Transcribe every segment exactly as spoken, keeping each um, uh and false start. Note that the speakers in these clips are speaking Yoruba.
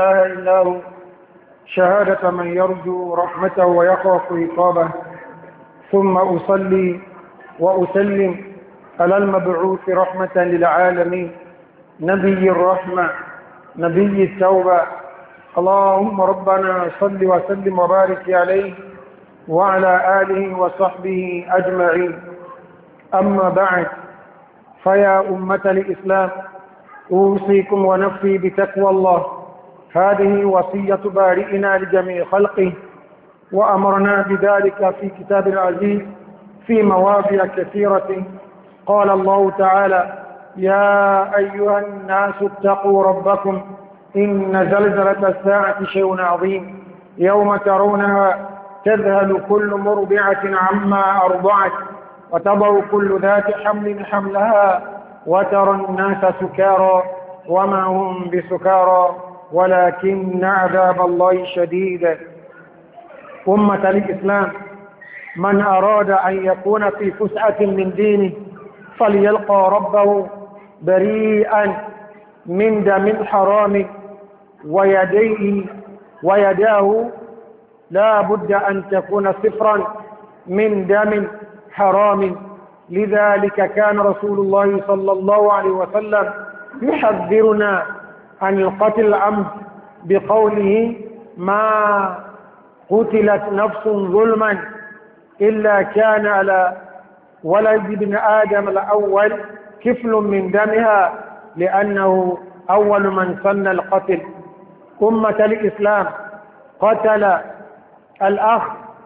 إله إلا هو شهادة من يرجو رحمته ويخاف عقابه، ثم أصلي وأسلم على المبعوث رحمة للعالمين نبي الرحمة نبي التوبة. اللهم ربنا صل وسلم وبارك عليه وعلى آله وصحبه أجمعين. أما بعد، فيا أمة الإسلام، أوصيكم ونفسي بتقوى الله. هذه وصية بارئنا لجميع خلقه، وأمرنا بذلك في كتاب العزيز في مواضع كثيرة. قال الله تعالى: يا أيها الناس اتقوا ربكم إن زلزلة الساعة شيء عظيم، يوم ترونها تذهل كل مرضعة عما أرضعت وتضع كل ذات حمل حملها وترى الناس سكارى وما هم بسكارى ولكن عذاب الله شديد. أمة الإسلام، من أراد أن يكون في فسعة من دينه فليلقى ربه بريئا من دم حرام، ويديه ويداه لا بد أن تكون صفرا من دم حرام. لذلك كان رسول الله صلى الله عليه وسلم يحذرنا عن القتل العمد بقوله: ما قتلت نفس ظلما إلا كان على ولد ابن آدم الأول كفل من دمها، لأنه أول من سن القتل. أمة الإسلام، قتل الأخ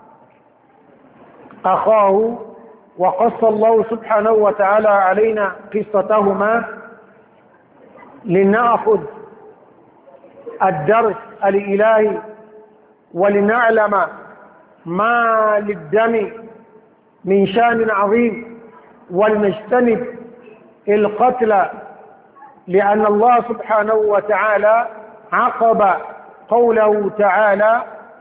أخاه، وقص الله سبحانه وتعالى علينا قصتهما لنأخذ الدرس الإلهي ولنعلم ما للدم من شان عظيم، ولنجتنب القتل، لأن الله سبحانه وتعالى عقب قوله تعالى: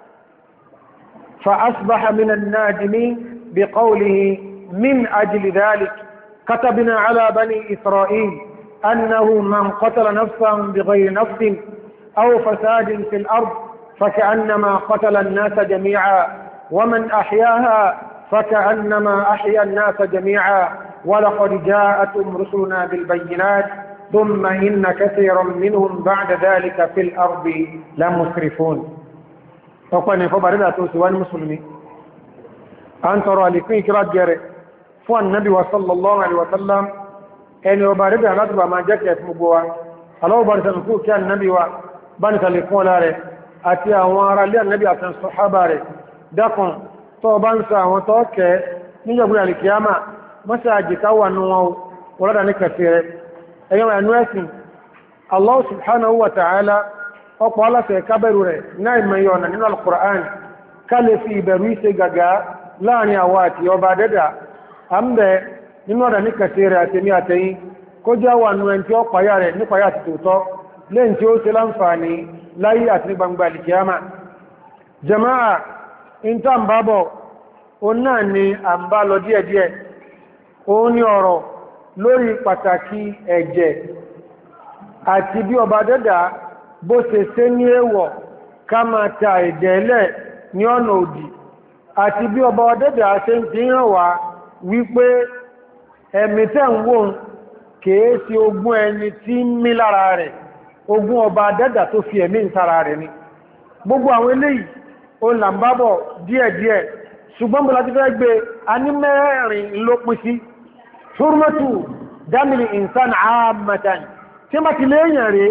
فأصبح من النادمين بقوله: من أجل ذلك كتبنا على بني إسرائيل أنه من قتل نفسا بغير نفس أو فساد في الأرض فكأنما قتل الناس جميعا، ومن أحياها فكأنما أحيا الناس جميعا، ولقد جاءتهم رسلنا بالبينات ثم إن كثيرا منهم بعد ذلك في الأرض لمسرفون. فقال فبردها توسوان المسلمين أن ترى لكي كرات جاري فالنبي صلى الله عليه وسلم أن يباردها نتبع ما جاك يتمقوا فلو بارد نقول كان النبي وبانك لكون لاري أتيا وارا لي النبي أتن الصحابة دقون طوبانسا وطوكي نجابوا الكيامة مساجك ونوو ورد نكثير. أيها الناس، الله سبحانه وتعالى ọ̀pọ̀ aláṣẹ kábẹ̀rù rẹ̀ náà ìmọ̀ ọ̀nà nínú al-Qur'an ká lè fi ìbẹ̀rù ìṣe gàgá láàrin àwa àti ọba dẹ́dà. a ń bẹ nínú ọ̀dà ní kẹsẹ̀ rẹ̀ àtẹ̀mí àtẹ̀yìn kó jẹ́ wà nù ẹni tí ó pàyà rẹ̀ nípayà àti tòótọ́ lẹ́yìn tí ó ṣe láǹfààní láyé àti ní gbangba al-Qiyama. jama'a in ta ń bá bọ̀ o náà ni a ń bá lọ díẹ̀díẹ̀. ó ní ọ̀rọ̀ lórí pàtàkì ẹ̀jẹ̀ àti bí ọba dẹ́dà bó ṣe ṣe ní èèwọ̀ ká máa ta ẹ̀jẹ̀lẹ̀ ní ọ̀nà òdì, àti bí ọba ọdẹ́dà ṣe ń fi hàn wá wípé ẹ̀mí tẹ́ ń wò kèé sí ogún ẹni tí ń mí lára rẹ̀, ogún ọba ọdẹ́dà tó fi ẹ̀mí ń sára rẹ̀ ni. gbogbo àwọn eléyìí ó là ń bábọ̀ díẹ̀díẹ̀, ṣùgbọ́n bó láti fẹ́ gbé a ní mẹ́rin ló pín sí. hurmatu damil insan ammatan, tí má ti léèyàn rèé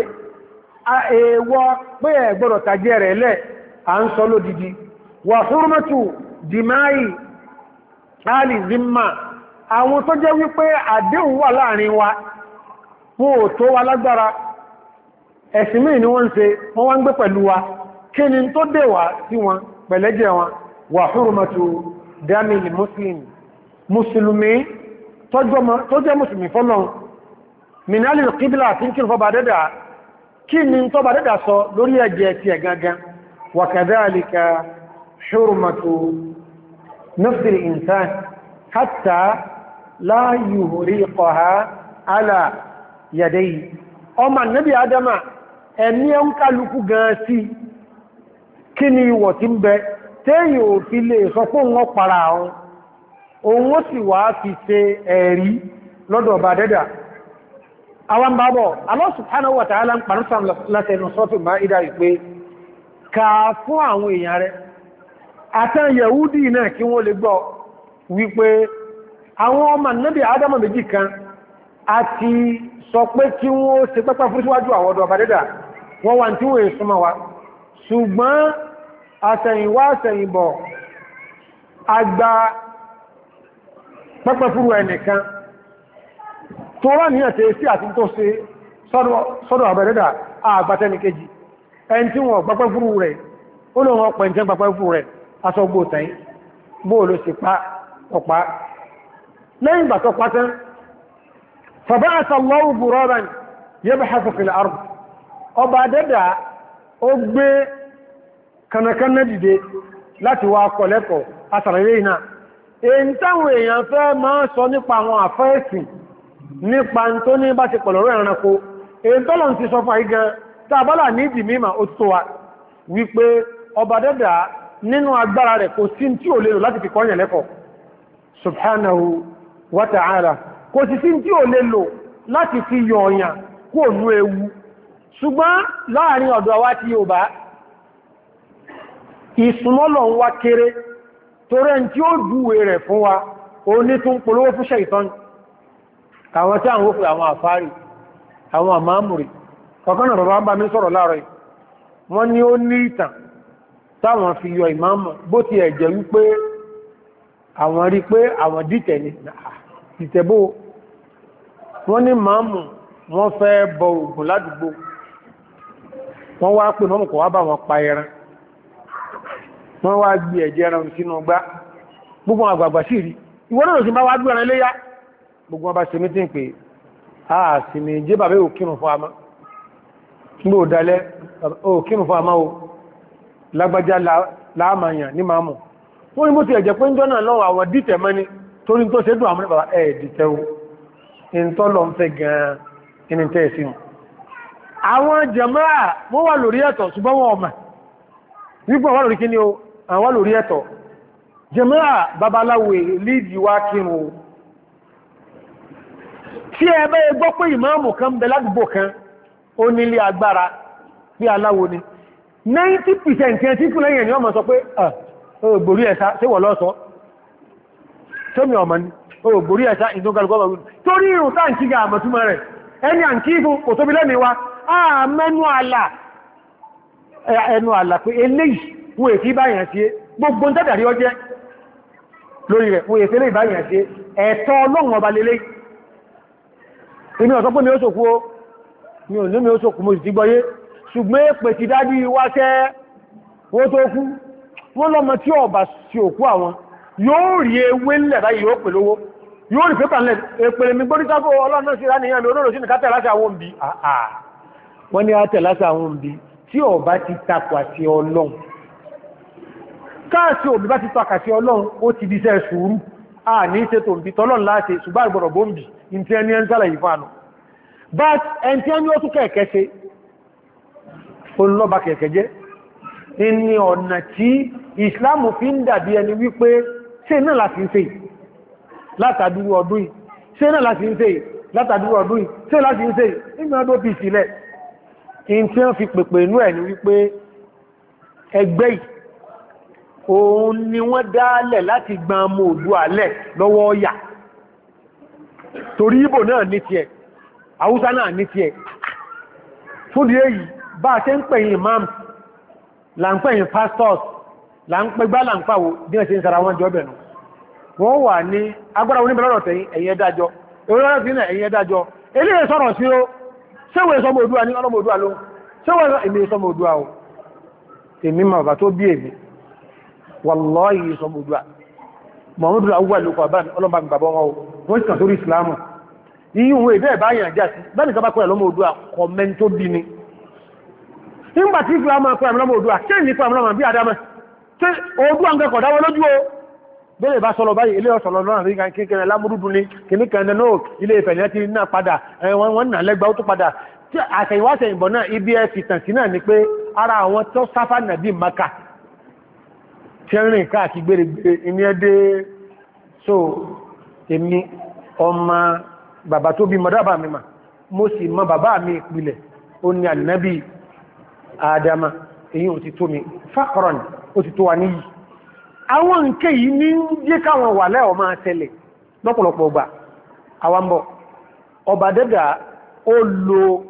èèwọ̀ pé ẹ gbọ́dọ̀ tàjẹ́ rẹ̀ lẹ́ à ń sọ lódìdí. wà hurmatu dìmáì alì zimma, àwọn tó jẹ́ wípé àdéhùn wà láàrin wa fún òtó wa lágbára, ẹ̀sìn mí ni wọ́n ń ṣe, wọ́n wá ń gbé pẹ̀lú wa, kí ni tó dé wá sí wọn pẹ̀lẹ́jẹ̀ wọn. wà hurmatu damil muslim, mùsùlùmí tó jẹ́ mùsùlùmí fọ́lọ́n minali qibla àti kí fọ́ bá dẹ́dà, kí ni tó bá dẹ́dà sọ lórí ẹ̀jẹ̀ ti ẹ̀ gangan. wa kadhalika hurmatu nafsi al-insan hatta la yuhriqaha ala yadayhi. ọmọ nabi adama ẹ̀mí ẹ̀ ń kálukú gan sí kí ni ìwọ̀ tí ń bẹ téèyàn ò fi lè sọ pé wọ́n para àwọn òun ó sì wá fi ṣe ẹ̀rí lọ́dọ̀ ọba dẹ́dà àwọn bábọ̀ Allah subhanahu wa ta'ala ń pàrúsàn látẹnu sọ́tù Maida ìpé ká fún àwọn èèyàn rẹ̀ àtàn Yahudi náà kí wọ́n lè gbọ́ wípé àwọn ọmọ Nábì Ádámù méjì kan àti sọ pé kí wọ́n ṣe pẹ́pẹ́ fún síwájú àwọn ọ̀dọ̀ ọba dẹ́dà wọ́n wà tí wọ́n èsúnmọ́ wa ṣùgbọ́n àtẹ̀yìnwá àtẹ̀yìnbọ̀ àgbà pẹ́pẹ́ fúrú ẹnìkan tó rá ní ẹ̀tẹ̀ sí àti tó ṣe sọ́dọ̀ àbẹ̀rẹ́dà àgbàtẹ́nìkejì ẹni tí wọ́n pẹ́pẹ́ fúrú rẹ̀ ó lò wọ́n pẹ̀ntẹ́ pẹ́pẹ́ fúrú rẹ̀ aṣọ́gbò tẹ́yìn bóòlò sí pa ọ̀pá lẹ́yìn bàtọ̀ pátán fàbáṣà lọ́wọ́ gùrọ́rán yabhasu fil ard ọba dẹ́dà ó gbé kanakanna dìde láti wá kọ̀lẹ́kọ̀ọ́ asàrẹ̀lẹ́ iná èyí táwọn èèyàn fẹ́ máa sọ nípa àwọn àfẹ́ẹ̀sìn nípa tó ní bá ti pẹ̀lọ̀rọ̀ ẹranko èyí tọ́lọ̀ ti sọ fà igan tàbálà ní ìdí mímọ̀ ó tó wa wípé ọba dẹ́dà nínú agbára rẹ̀ kò sí tí ò lè lò láti fi kọ́yàn lẹ́kọ̀ọ́ subhanahu wa ta'ala kò sí sí tí ò lè lò láti fi yọ̀ọ̀yàn kó nú ewu ṣùgbọ́n láàrin ọ̀dọ̀ wa tí yóò bá ìsúnmọ́lọ̀ ń wá kéré torẹ́ tí ó júwe rẹ̀ fún wa o ní tún polówó fún ṣẹ̀ìtán àwọn tí àwọn òfin àwọn àfáàrí àwọn àmáàmùrì kọ̀kánà bàbá bá mi sọ̀rọ̀ láàrọ̀ wọ́n ní ó ní ìtàn táwọn fi yọ ìmáàmù bó ti ẹ̀jẹ̀ wípé àwọn rí pé àwọn dìtẹ̀ ni ìtẹ̀bó wọ́n ní máàmù wọ́n fẹ́ bọ Ògún ládùúgbò wọ́n wá pè mọ́mù kọ̀ wá bá wọn pa ẹran wọ́n wá gbé ẹ̀jẹ̀ ẹran sínú gbá gbogbo àgbàgbà sí rí ìwọ́n náà sí bá wá gbé ẹran léyá gbogbo ọba ṣe mítí pé a sì ní jẹ́ bàbá òkírùn fún àmá gbé òdálẹ́ òkírùn fún àmá o lágbàjá láàmàyàn ní máàmù wọ́n ni mo ti ẹ̀jẹ̀ pé ń jọ́nà lọ́wọ́ àwọn dìtẹ̀ mẹ́ni torí tó ṣe dùn àmúrẹ́ bàbá ẹ̀ dìtẹ̀ o ìntọ́lọ̀ ń fẹ́ gan-an inú tẹ́ sí àwọn jàmáà wọ́n wà lórí ẹ̀tọ́ ṣùgbọ́n wọn ọmọ wípé wà lórí kíní o àwọn lórí ẹ̀tọ́ jàmáà babaláwo lídì wá kírun tí ẹ bẹ́ gbọ́ pé ìmáàmù kan bẹ ládùúgbò kan ó nílé agbára bí aláwo ni ninety percent ẹ̀ tí fún lẹ́yìn ẹni ọmọ sọ pé ògbòrí ẹ̀sá sí wọ̀ lọ́sọ tómi ọmọ ni ògbòrí ẹ̀sá ìdógalgọ́gbọ̀gbọ̀ torí irun tá ń kíga àmọ̀túnmọ̀ rẹ̀ ẹni à ń kí fún kò tóbi lẹ́mi wa a mẹ́nu àlà ẹnu àlà pé eléyìí wọ́n èsì báyàn sí gbogbo tẹ́dàrí ọjẹ́ lórí rẹ̀ wọ́n èsì eléyìí báyàn sí ẹ̀tọ́ ọlọ́run ọba lélẹ́ inú ọ̀sọ́ pé mi ó sòkú ó mi ò ní mi ó sòkú mo sì ti gbọ́yé ṣùgbọ́n èpè ti dádí wáṣẹ́ wó tó kú wọ́n lọ́mọ tí ọba sí òkú àwọn yóò rí ewé ńlẹ̀ báyìí yóò pè lówó yóò rí pépà ńlẹ̀ èpèrè mi gbórí sáfó ọlọ́run náà sí ráníyàn mi olóòrò sí ní kátẹ̀ láti àwọn òǹbí àà wọ́n ní átẹ̀ láti àwọn òǹbí tí ọba ti takò àti ọlọ́run káàsì òbí bá ti takò àti ọlọ́run ó ti di iṣẹ́ sùúrù a ní ṣe tó ń bí tọ́lọ́run láti ṣùgbọ́n àgbọ̀rọ̀ bóǹbì ní ẹni ẹni sálẹ̀ yìí fáànù but ẹni tí ẹni ó tún kẹ̀kẹ́ ṣe olùlọ́ba kẹ̀kẹ́ jẹ́ ní ọ̀nà tí ìsìláàmù fi ń dàbí ẹni wípé ṣe náà láti ń ṣe látàdúrú ọdún yìí ṣe náà láti ń ṣe látàdúrú ọdún yìí ṣe láti ń ṣe nínú ọdún bí ìsìlẹ̀ in tí wọ́n fi pèpè inú ẹ̀ ni wípé ẹgbẹ́ yìí òun ni wọ́n dálẹ̀ láti gbọ́n mọ́ òdú alẹ́ lọ́wọ́ ọ̀yà torí Ìgbò náà ní tiẹ̀ Haúsá náà ní tiẹ̀ fúdí èyí bá a ṣe ń pẹ̀yìn imams là ń pẹ̀yìn pastors là ń pẹ̀gbá là ń pàwò bí ẹ̀ ṣe ń sara wọn jọ bẹ̀rù wọ́n wà ní agbára oníbẹ̀rọ̀ tẹ̀yìn ẹ̀yìn ẹ̀dájọ́ ìrọ̀lọ́rọ̀ sí ẹ̀yìn ẹ̀dájọ́ eléyìí sọ̀rọ̀ sí ó ṣéwẹ̀ sọmọ Òdúà ní ọlọ́mọ Òdúà ló ṣéwẹ̀ èmi sọmọ Òdúà o èmi ma bàbá tó bí èmi wallahi sọmọ Òdúà Muhammadu awwal lókọ̀ àbá ọlọ́mọ gbàbọ́ wọn o wọ́n sì kàn sórí ìsìlámù yíò ìbẹ́ ìbáyàn já sí bẹ́ẹ̀ni kọba pẹ̀lú ọmọ Òdúà kọmẹ́n tó bí ni nígbàtí ìsìlámù pẹ̀lú ọmọ Òdúà ṣe ní pẹ̀lú ọmọ bí Adama ṣe Òdúà ń kẹ́kọ̀ọ́ dáwọ́ lójú o bẹ́ẹ̀ bá sọ́lọ báyìí ilé ọ̀sọ̀lọ̀ náà rí kékeré lámúrúdú ní kìníkẹ̀ẹ́ náà ilé Ifẹ̀ ní náà padà wọ́n nà lẹ́gbàá ó tó padà tí àṣẹ̀yìnwáṣẹ̀ ìbọn náà ibi ẹ fi tàn sí náà ni pé ara àwọn tó sáfà nàbí Maka tí ń rìn káàkiri gbèrègbèrè ìní ẹdẹ́ so èmi ọmọ bàbá tó bí mọ́dábà mi mà mo sì mọ bàbá mi ìpìlẹ̀ ó ní ànábì Adama èyí ò ti tó mi fákọrọ̀nì ó ti tó wa níyì àwọn nǹkẹ́ yìí ní jẹ́ káwọn wà lẹ́ọ̀ máa tẹ́lẹ̀ lọ́pọ̀lọpọ̀ ọgbà àwambọ̀ ọba dẹ́dà ó lo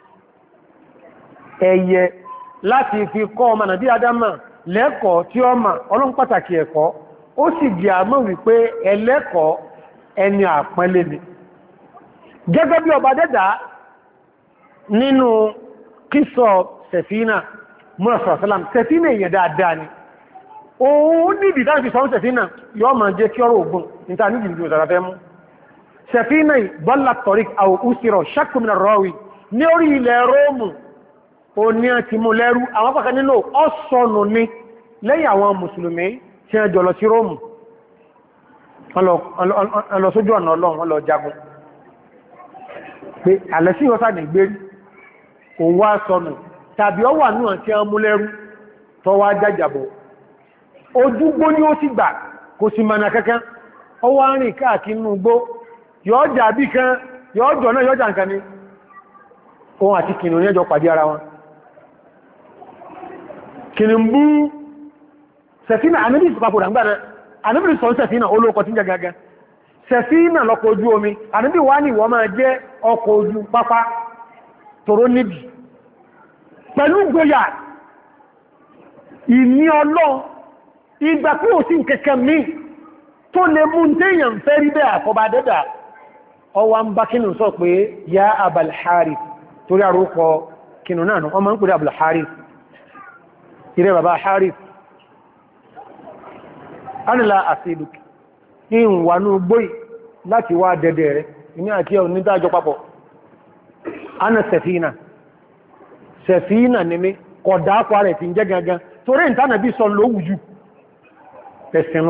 ẹyẹ láti fi kọ́ ọmọ nàbí Adama lẹ́kọ̀ọ́ tí ó mà ọlọ́n pàtàkì ẹ̀kọ́ ó sì jẹ́ àmọ́ wípé ẹlẹ́kọ̀ọ́ ẹni àpẹẹlẹ́ ni gẹ́gẹ́ bí ọba dẹ́dà nínú kíso sẹ̀fínà mọ́sàrásálàm sẹ̀fínà èèyàn dáadáa ni òun níbi dáa fi sọ́rọ̀ sẹ̀fínà yọ́ ma jẹ́ kí ọrọ̀ ogun níta níbi ìlú ìsàrafẹ́ mú sẹ̀fínà bọ́lá tọ̀rík àwọn òsìrọ̀ ṣàkùnmìnà rọ́wì ní orí ilẹ̀ róòmù o ní ti mú lẹ́rú àwọn pàkà nínú ọ́sọ̀nù ní lẹ́yìn àwọn mùsùlùmí tí wọ́n jọ lọ sí róòmù ọlọ sójú ọ̀nà ọlọ́run wọ́n lọ jagun pé àlẹ́sí ìwọ́sà ní gbérí òun wá sọnù tàbí ọ wà náà tí wọ́n mú lẹ́rú tó wá jájàbọ̀ ojúgbó ní ó sì gbà kò sì mọ̀nà kankan ọ wá rìn káàkiri nínú igbó yọ́ọ̀jà bí kan yọ́ọ̀jọ̀ náà yọ́ọ̀jà nǹkan ni ohun àti kìnnìún ní ẹjọ́ pàdé ara wọn kìnnìún bú sẹ̀fínà àníbì ìsìpapò ràǹgbàrẹ àníbì sọ sẹ̀fínà olóòkọ̀ tí ń jẹ gaga sẹ̀fínà lọ́kọ̀ ojú omi àníbì wá ní ìwọ́n máa jẹ́ ọkọ̀ ojú pápá tòró níbi pẹ̀lú gbóyà ìní ọlọ́ ìgbà kí ò sí kẹ̀kẹ́ mi tó lè mú téèyàn fẹ́ rí bẹ́ àkọba dẹ́dà ọwá ń bá kínú sọ pé ya Abal Harith torí àrókọ kínú náà wọ́n máa ń pèrè Abul Harith ìrẹ́ bàbá Harith anìlá àṣìlù ní ìwànú gbóì láti wá dẹ́dẹ̀ rẹ̀ ní àti ẹ̀ onídájọ́ papọ̀ ana Sẹ̀fínà Sẹ̀fínà ní mi kọ̀dá pa rẹ̀ tí ń jẹ́ gangan torí ìtànà bí sọ lówùjú ẹ̀sìnú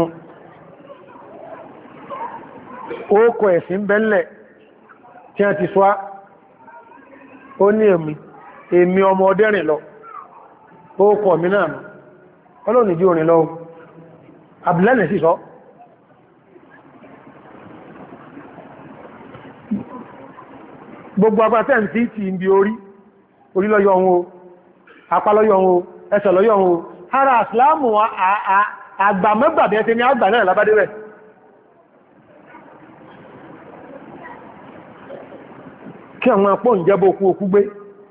ókò ẹ̀sìn bẹ́lẹ̀ tí a ti sọ́á ó ní èmi èmi ọmọ ọdẹ́rìn lọ ókò mi náà ọlọ́nà ìdí orin lọ abúlẹ́nì sí sọ gbogbo agbátẹ́ ń tí ti ń bí orí orí lọ́yọ̀ ohun o apá lọ́yọ̀ ohun o ẹsẹ̀ lọ́yọ̀ ohun o ara àsìláàmù àgbà mẹ́gbàbí ẹsẹ̀ ní àgbà náà lábádé rẹ̀ kí àwọn apọ́ ń jẹ́bọ́ okú okú gbé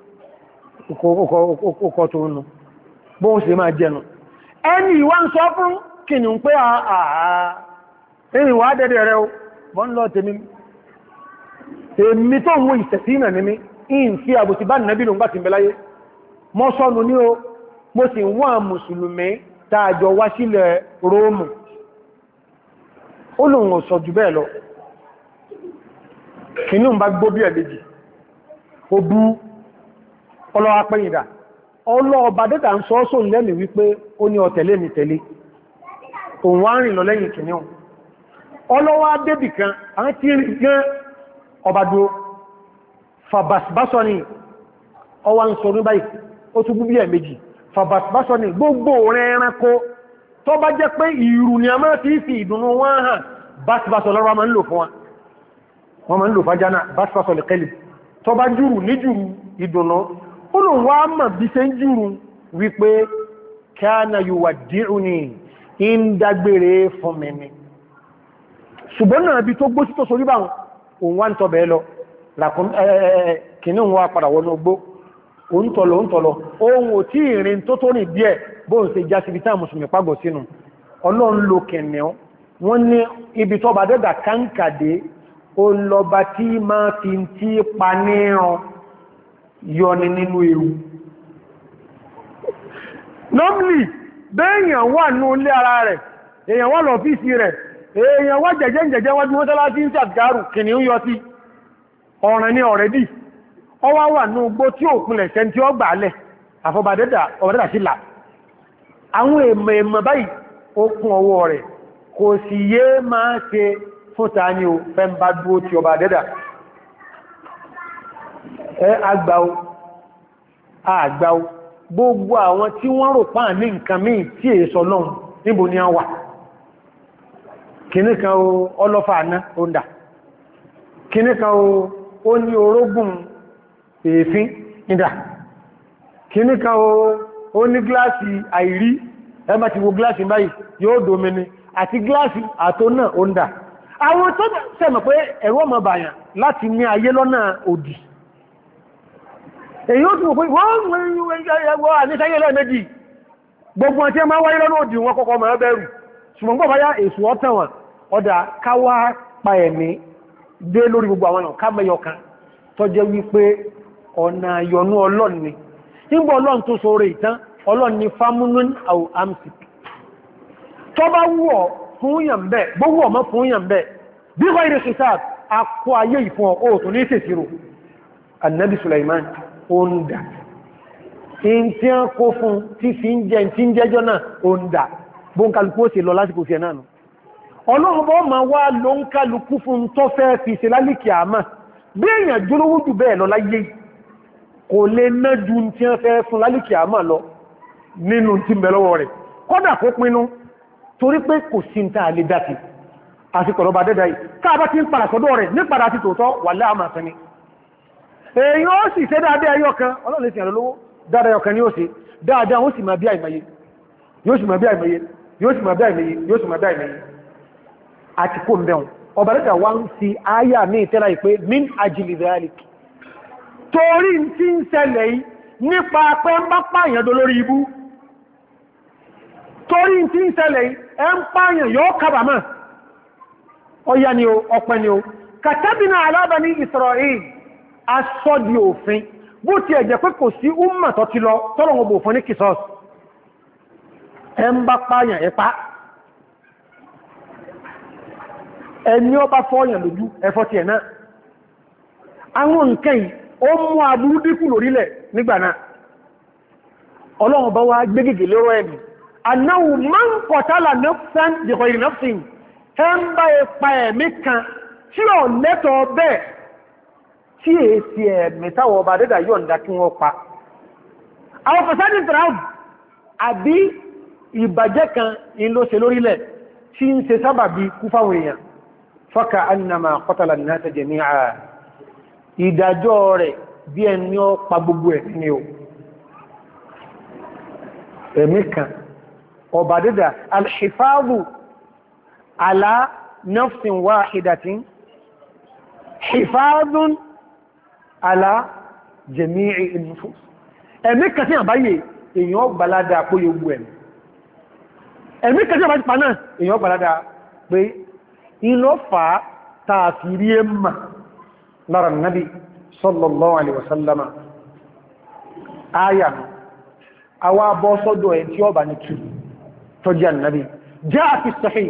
ọkọ̀ tó nù bóhun sì máa jẹnu ẹni ìwá ń sọ fún kìnnì ń pé àà ẹni ìwà dẹ́dẹ̀ rẹ̀ wọ́n lọ tèmi èmi tó ń wo ìsẹ̀sínà ní mi in fi àbòsí bá nìyàn bí lóun bá ti bẹ̀láyé mọ́ sọ́nù ní o mo sì wọ́n mùsùlùmí tààjọ wá sílẹ̀ róòmù ó lòun ò sọ jù bẹ́ẹ̀ lọ kìnnì ń bá gbó bí ẹ̀lẹ́jì ó bú ọlọ́wà pẹ́yìndà ọlọ́ọba dẹ́ta ń sọ sóò lẹ́mì wípé ó ní ọ̀tẹ̀lé mi tẹ̀lé òun wá rìn lọ lẹ́yìn kìnnì ọlọ́wà débì kan àwọn tí rí gan ọba dúró fàbàsbásọ́ ni ọwá ń sọ ní báyìí ó tún bú bí ẹ̀ méjì fàbàsbásọ́ ni gbogbo rẹ̀ ẹranko tó bá jẹ́ pé ìrù ni a máa ti fi ìdùnnú wọ́n hàn básbásọ́ lọ́rọ̀ máa ń lò fún wa wọ́n máa ń lò fájánà básbásọ́ lè kẹ́lì tó bá jùrù ní jùrù ìdùnnú ó lò wá mọ̀ bí ṣe ń jùrù wípé kana yuwaddi'uni ń dágbére fún mi ni ṣùgbọ́n náà bí tó gbó sí tó sorí báwọn òun wá ń tọ́ bẹ̀ẹ́ lọ kìnnì wọ́n padà wọnú ogbó òǹtọ̀lọ̀ òǹtọ̀lọ̀ ohun ò tí ìrìn tó tó rìn díẹ̀ bóhùn ṣe já síbi táà mùsùlùmí pàgọ́ sínú ọlọ́run lo kìnnì wọ́n ní ibi tó bá dẹ́dà káńkàdé olọba tí máa fi tí pa níran yọni nínú ewu normally bẹ́ẹ̀yàn wà ní ilé ara rẹ̀ èèyàn wà lọ́fíìsì rẹ̀ èèyàn wá jẹ̀jẹ́ jẹ̀jẹ́ wọ́n tí wọ́n tẹ́lá tí ń sàtìkárù kìnnì ń yọ sí ọ̀ràn ní ọ̀rẹ́dì ọwá wà ní ugbó tí ó pínlẹ̀ ṣẹ́ tí ó gbà alẹ̀ àfọbàdẹ́dà ọ̀rẹ́dà sí là àwọn èèmọ̀ èèmọ̀ báyìí ó kún ọwọ́ rẹ̀ kò sì yé máa ṣe fún ta ní o fẹ́ ń bá dúó tí ọba dẹ́dà ẹ agbáwó àgbáwó gbogbo àwọn tí wọ́n rò pàà ní nǹkan míì tí èso náà níbo ni a wà kìníkan ọlọ́fà àná ó ń dà kìníkan ó ní orógùn èéfín ìdà kìníkan ó ní gíláàsì àìrí ẹmà ti wo gíláàsì báyìí yóò domini àti gíláàsì àtó náà ó ń dà àwọn tó sẹ́mọ̀ pé ẹ̀rọ ọmọ bàyàn láti ní ayé lọ́nà òdì èyí ó tún pé wọ́n àníṣẹ́yẹ́ lẹ́ẹ̀mẹ́jì gbogbo ọ̀tí ẹ máa wáyé lọ́nà òdì wọn kọ́kọ́ mọ̀ bẹ̀rù ṣùgbọ́n gbọ́ báyá èsù ọ́tàn wọn ọdá káwá pa ẹ̀mí dé lórí gbogbo àwọn ọ̀ká mẹ́yọ kan tó jẹ́ wípé ọ̀nà yọnú ọlọ́n ni nígbà ọlọ́n tó sóre ìtàn ọlọ́n ni famunun au amsik tó bá wúọ̀ fún yàn bẹ́ gbogbo ọmọ fún yàn bẹ́ bí wọ́n ìrìn ìsáàt akọ ayé ìfún ọ̀ tó ní ìsẹ̀sìrò annabi Sulaiman ó ń dà in tí a kó fún tí fi ń jẹ tí ń jẹjọ́ náà ó ń dà bó ń kálukú ó sì lọ lásìkò sí ẹ̀ náà ọlọ́run bọ́ ma wá ló ń kálukú fún tó fẹ́ fi ṣe lálìkì àmà bí èèyàn jólówó jù bẹ́ẹ̀ lọ láyé kò lè ná ju tí wọ́n fẹ́ fún lálìkì àmà lọ nínú tí ń bẹ lọ́wọ́ rẹ̀ kódà kó pinnu torí pé kò sí ń tàà lè dáti àsìkò ọba dẹ́dà yìí káàbá ti ń padà sọ́dọ̀ rẹ̀ ní padà ti tòótọ́ wà láàmà sẹ́ni èèyàn ó sì ṣe dáadáa ẹyọ kan ọlọ́run sì àlọ́lọ́wọ́ dáadáa ẹyọ kan ni ó ṣe dáadáa ó sì máa bí àìmọye yóò sì máa bí àìmọye yóò sì máa bí àìmọye yóò sì máa bí àìmọye àti kó mẹ́un ọba rẹ̀dà wá ń fi áyà ní ìtẹ́lá ìpé min ajili dhalik torí tí ń ṣẹlẹ̀ yìí nípa pé ń bá pààyàn dó lórí ibú torí tí ń ṣẹlẹ̀ yìí ẹ ń pààyàn yóò kábàmà ọya ni o ọpẹ́ ni o katabina ala bani Isra'il asọ́dí òfin bó ti ẹ̀jẹ̀ pé kò sí umma tó ti lọ tọ́lọ̀ ọgbò fún ní kìsọ́s ẹ ń bá pààyàn ẹ̀pá ẹni ọba fọ́ọ̀yàn lójú ẹfọ́ ti ẹ̀ náà àwọn nǹkan yìí ó mú aburú dínkù lórílẹ̀ nígbà náà ọlọ́run bá wá gbégègè lóró ẹ̀mí anáwù máa ń kọ̀tálà nafsan bi ghayri nafsin ẹ ń bá ẹpa ẹ̀mí kan tí ò lẹ́tọ̀ọ́ bẹ́ẹ̀ tí èsì ẹ̀mí táwọn ọba dẹ́dà yọ̀ǹda kí wọ́n pa àwọn fasadi tìráùd àbí ìbàjẹ́ kan in ló ṣe lórílẹ̀ tí ń ṣe sábàbí kú fáwọn èèyàn fọ́ka annama qatala an-nasa jami'a ìdájọ́ rẹ̀ bí ẹni ó pa gbogbo ẹ̀ ní o ẹ̀mí kan ọba dídá al-hifadhu ala nafsin wahidatin hifadhun ala jami'i an-nufus ẹ̀mí kan tí àbáyé èèyàn gbalada pé yóò ẹ̀mí ẹ̀mí kan tí àbáyé pa náà èèyàn gbalada pé ìlọ fà tààfìrí ẹmà lára nàbí sallallahu alaihi wasallama ayà àwa bọ́ sọ́dọ̀ ẹ̀ tí ó bá ní kí tọ́jú annabi jaa fi sahih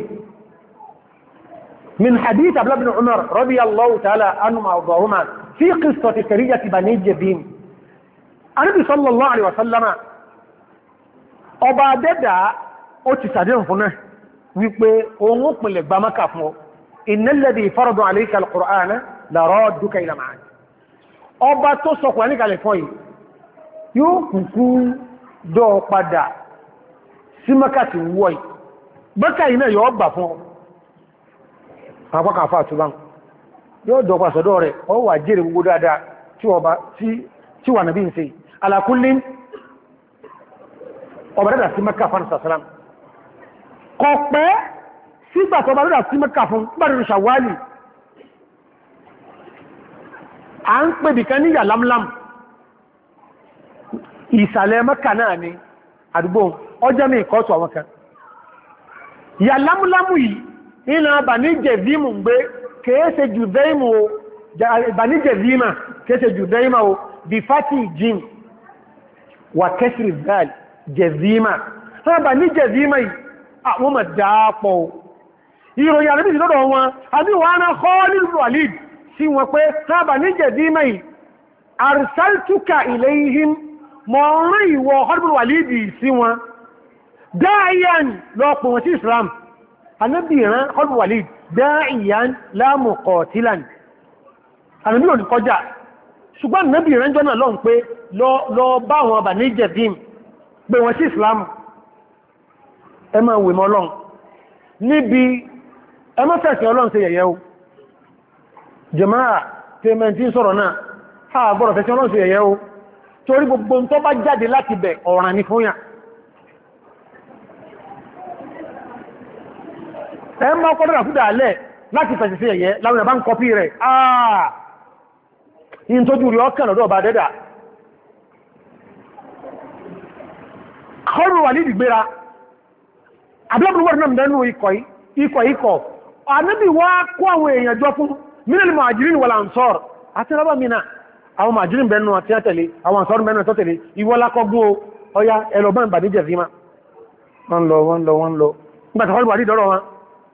min hadith Abdullah ibn Umar radiyallahu ta'ala anhuma wa ardahuma fi qissati sariyati bani Jazim annabi sallallahu alaihi wasallama ọba dẹ́dà ó ti sàdéhùn fún náà wípé ohun pínlẹ̀ gba Mákà fún ọ innal ladhi farada alayka al-Qur'ana la radduka ila ma'ad ọba tó sọ Kùránì kalẹ̀ fún yìí yóò kùkú dọ́ padà sí Mákà ti wọ́ yìí Mákà yìí náà yóò gbà fún àpákà fà túbá yóò dọ́ pa sọ́dọ̀ rẹ̀ ọ wà jẹ́rẹ̀ gbogbo dáadáa tí wà nàbí ń ṣe ala kullin ọba dada sí Mákà fún sàsàrám kọ̀pẹ́ sígbà tó bá lọ́dà sí Mẹ́kà fún gbàdúrú Ṣàwálì a ń pè bìkan ní Yàlámlám ìsàlẹ̀ Mẹ́kà náà ni àdúgbò ọjọ́ ní ìkọ́tù àwọn kan Yàlámlámù yìí iná Bani Jẹ̀vímù ń gbé kèése Jùdẹ́ìmù o Bani Jẹ̀vímà kèése Jùdẹ́ìmà o bí fati jim wà kẹsìrì dáàlì Jẹ̀vímà Bani Jẹ̀vímà yìí àwọn ọmọ dápọ̀ ìròyìn àrẹ́bì sí lọ́dọ̀ wọn àbí wọ́n á Khalid ibn Walid sí wọn pé sábà ní Jazima yìí arsaltuka ilayhim mọ̀ rán ìwọ Khalid ibn Walid sí wọn dáìyàn lọ́pọ̀ wọn sí Islam anábì rán Khalid ibn Walid dáìyàn la muqatilan anábì ò ní kọjá ṣùgbọ́n nẹ́bì ìrẹ́njọ́ náà lọ́n pé lọ bá àwọn ọba ní jẹ̀bím pé wọ́n sí Islam ẹ máa wè mọ́ Ọlọ́run níbi ẹmọ́fẹ̀sìn Ọlọ́run ṣe yẹ̀yẹ́ o jàmáà tẹ́mẹ̀ntí sọ̀rọ̀ náà ha gbọ́rọ̀ fẹ̀sìn Ọlọ́run ṣe yẹ̀yẹ́ o torí gbogbo tó bá jáde láti bẹ̀ ọ̀ràn ní fún yà ẹ máa kọ́dọ̀rà fúdà alẹ́ láti fẹ̀sìn sí yẹ̀yẹ́ láwọn ẹ̀bá ń kọpí rẹ̀ àà in tó jù rí ọkàn lọ́dọ̀ ọba dẹ́dà kọrù wà ní ìgbéra àbúrúwọ̀n náà mẹ́nu ikọ̀ ikọ̀ ikọ̀ ànábì wá kó àwọn èèyàn jọ fún minal muhajirin wal ansar àti rọ́bà mìíràn àwọn muhajirin bẹ̀rẹ̀ náà tí a tẹ̀lé àwọn ansar bẹ̀rẹ̀ náà tó tẹ̀lé ìwọ́lákọ́gbó ọya ẹlọ́bọ̀n bà ní jẹ̀fíma wọ́n lọ wọ́n lọ wọ́n lọ nígbàtà kọlù wà ní ìdọ́rọ̀ wọn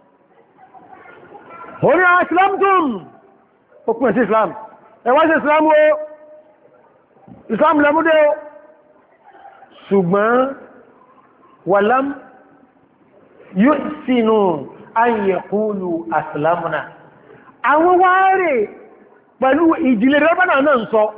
orí islam tún ó pín sí islam ẹwà sí islam ó islam lẹ́múdé ó ṣùgbọ́n wàlám yóò sínú ayyẹ̀kúlù aslamuna àwọn wáárẹ̀ pẹ̀lú ìjìnlẹ̀ rẹ́bánà náà ń sọ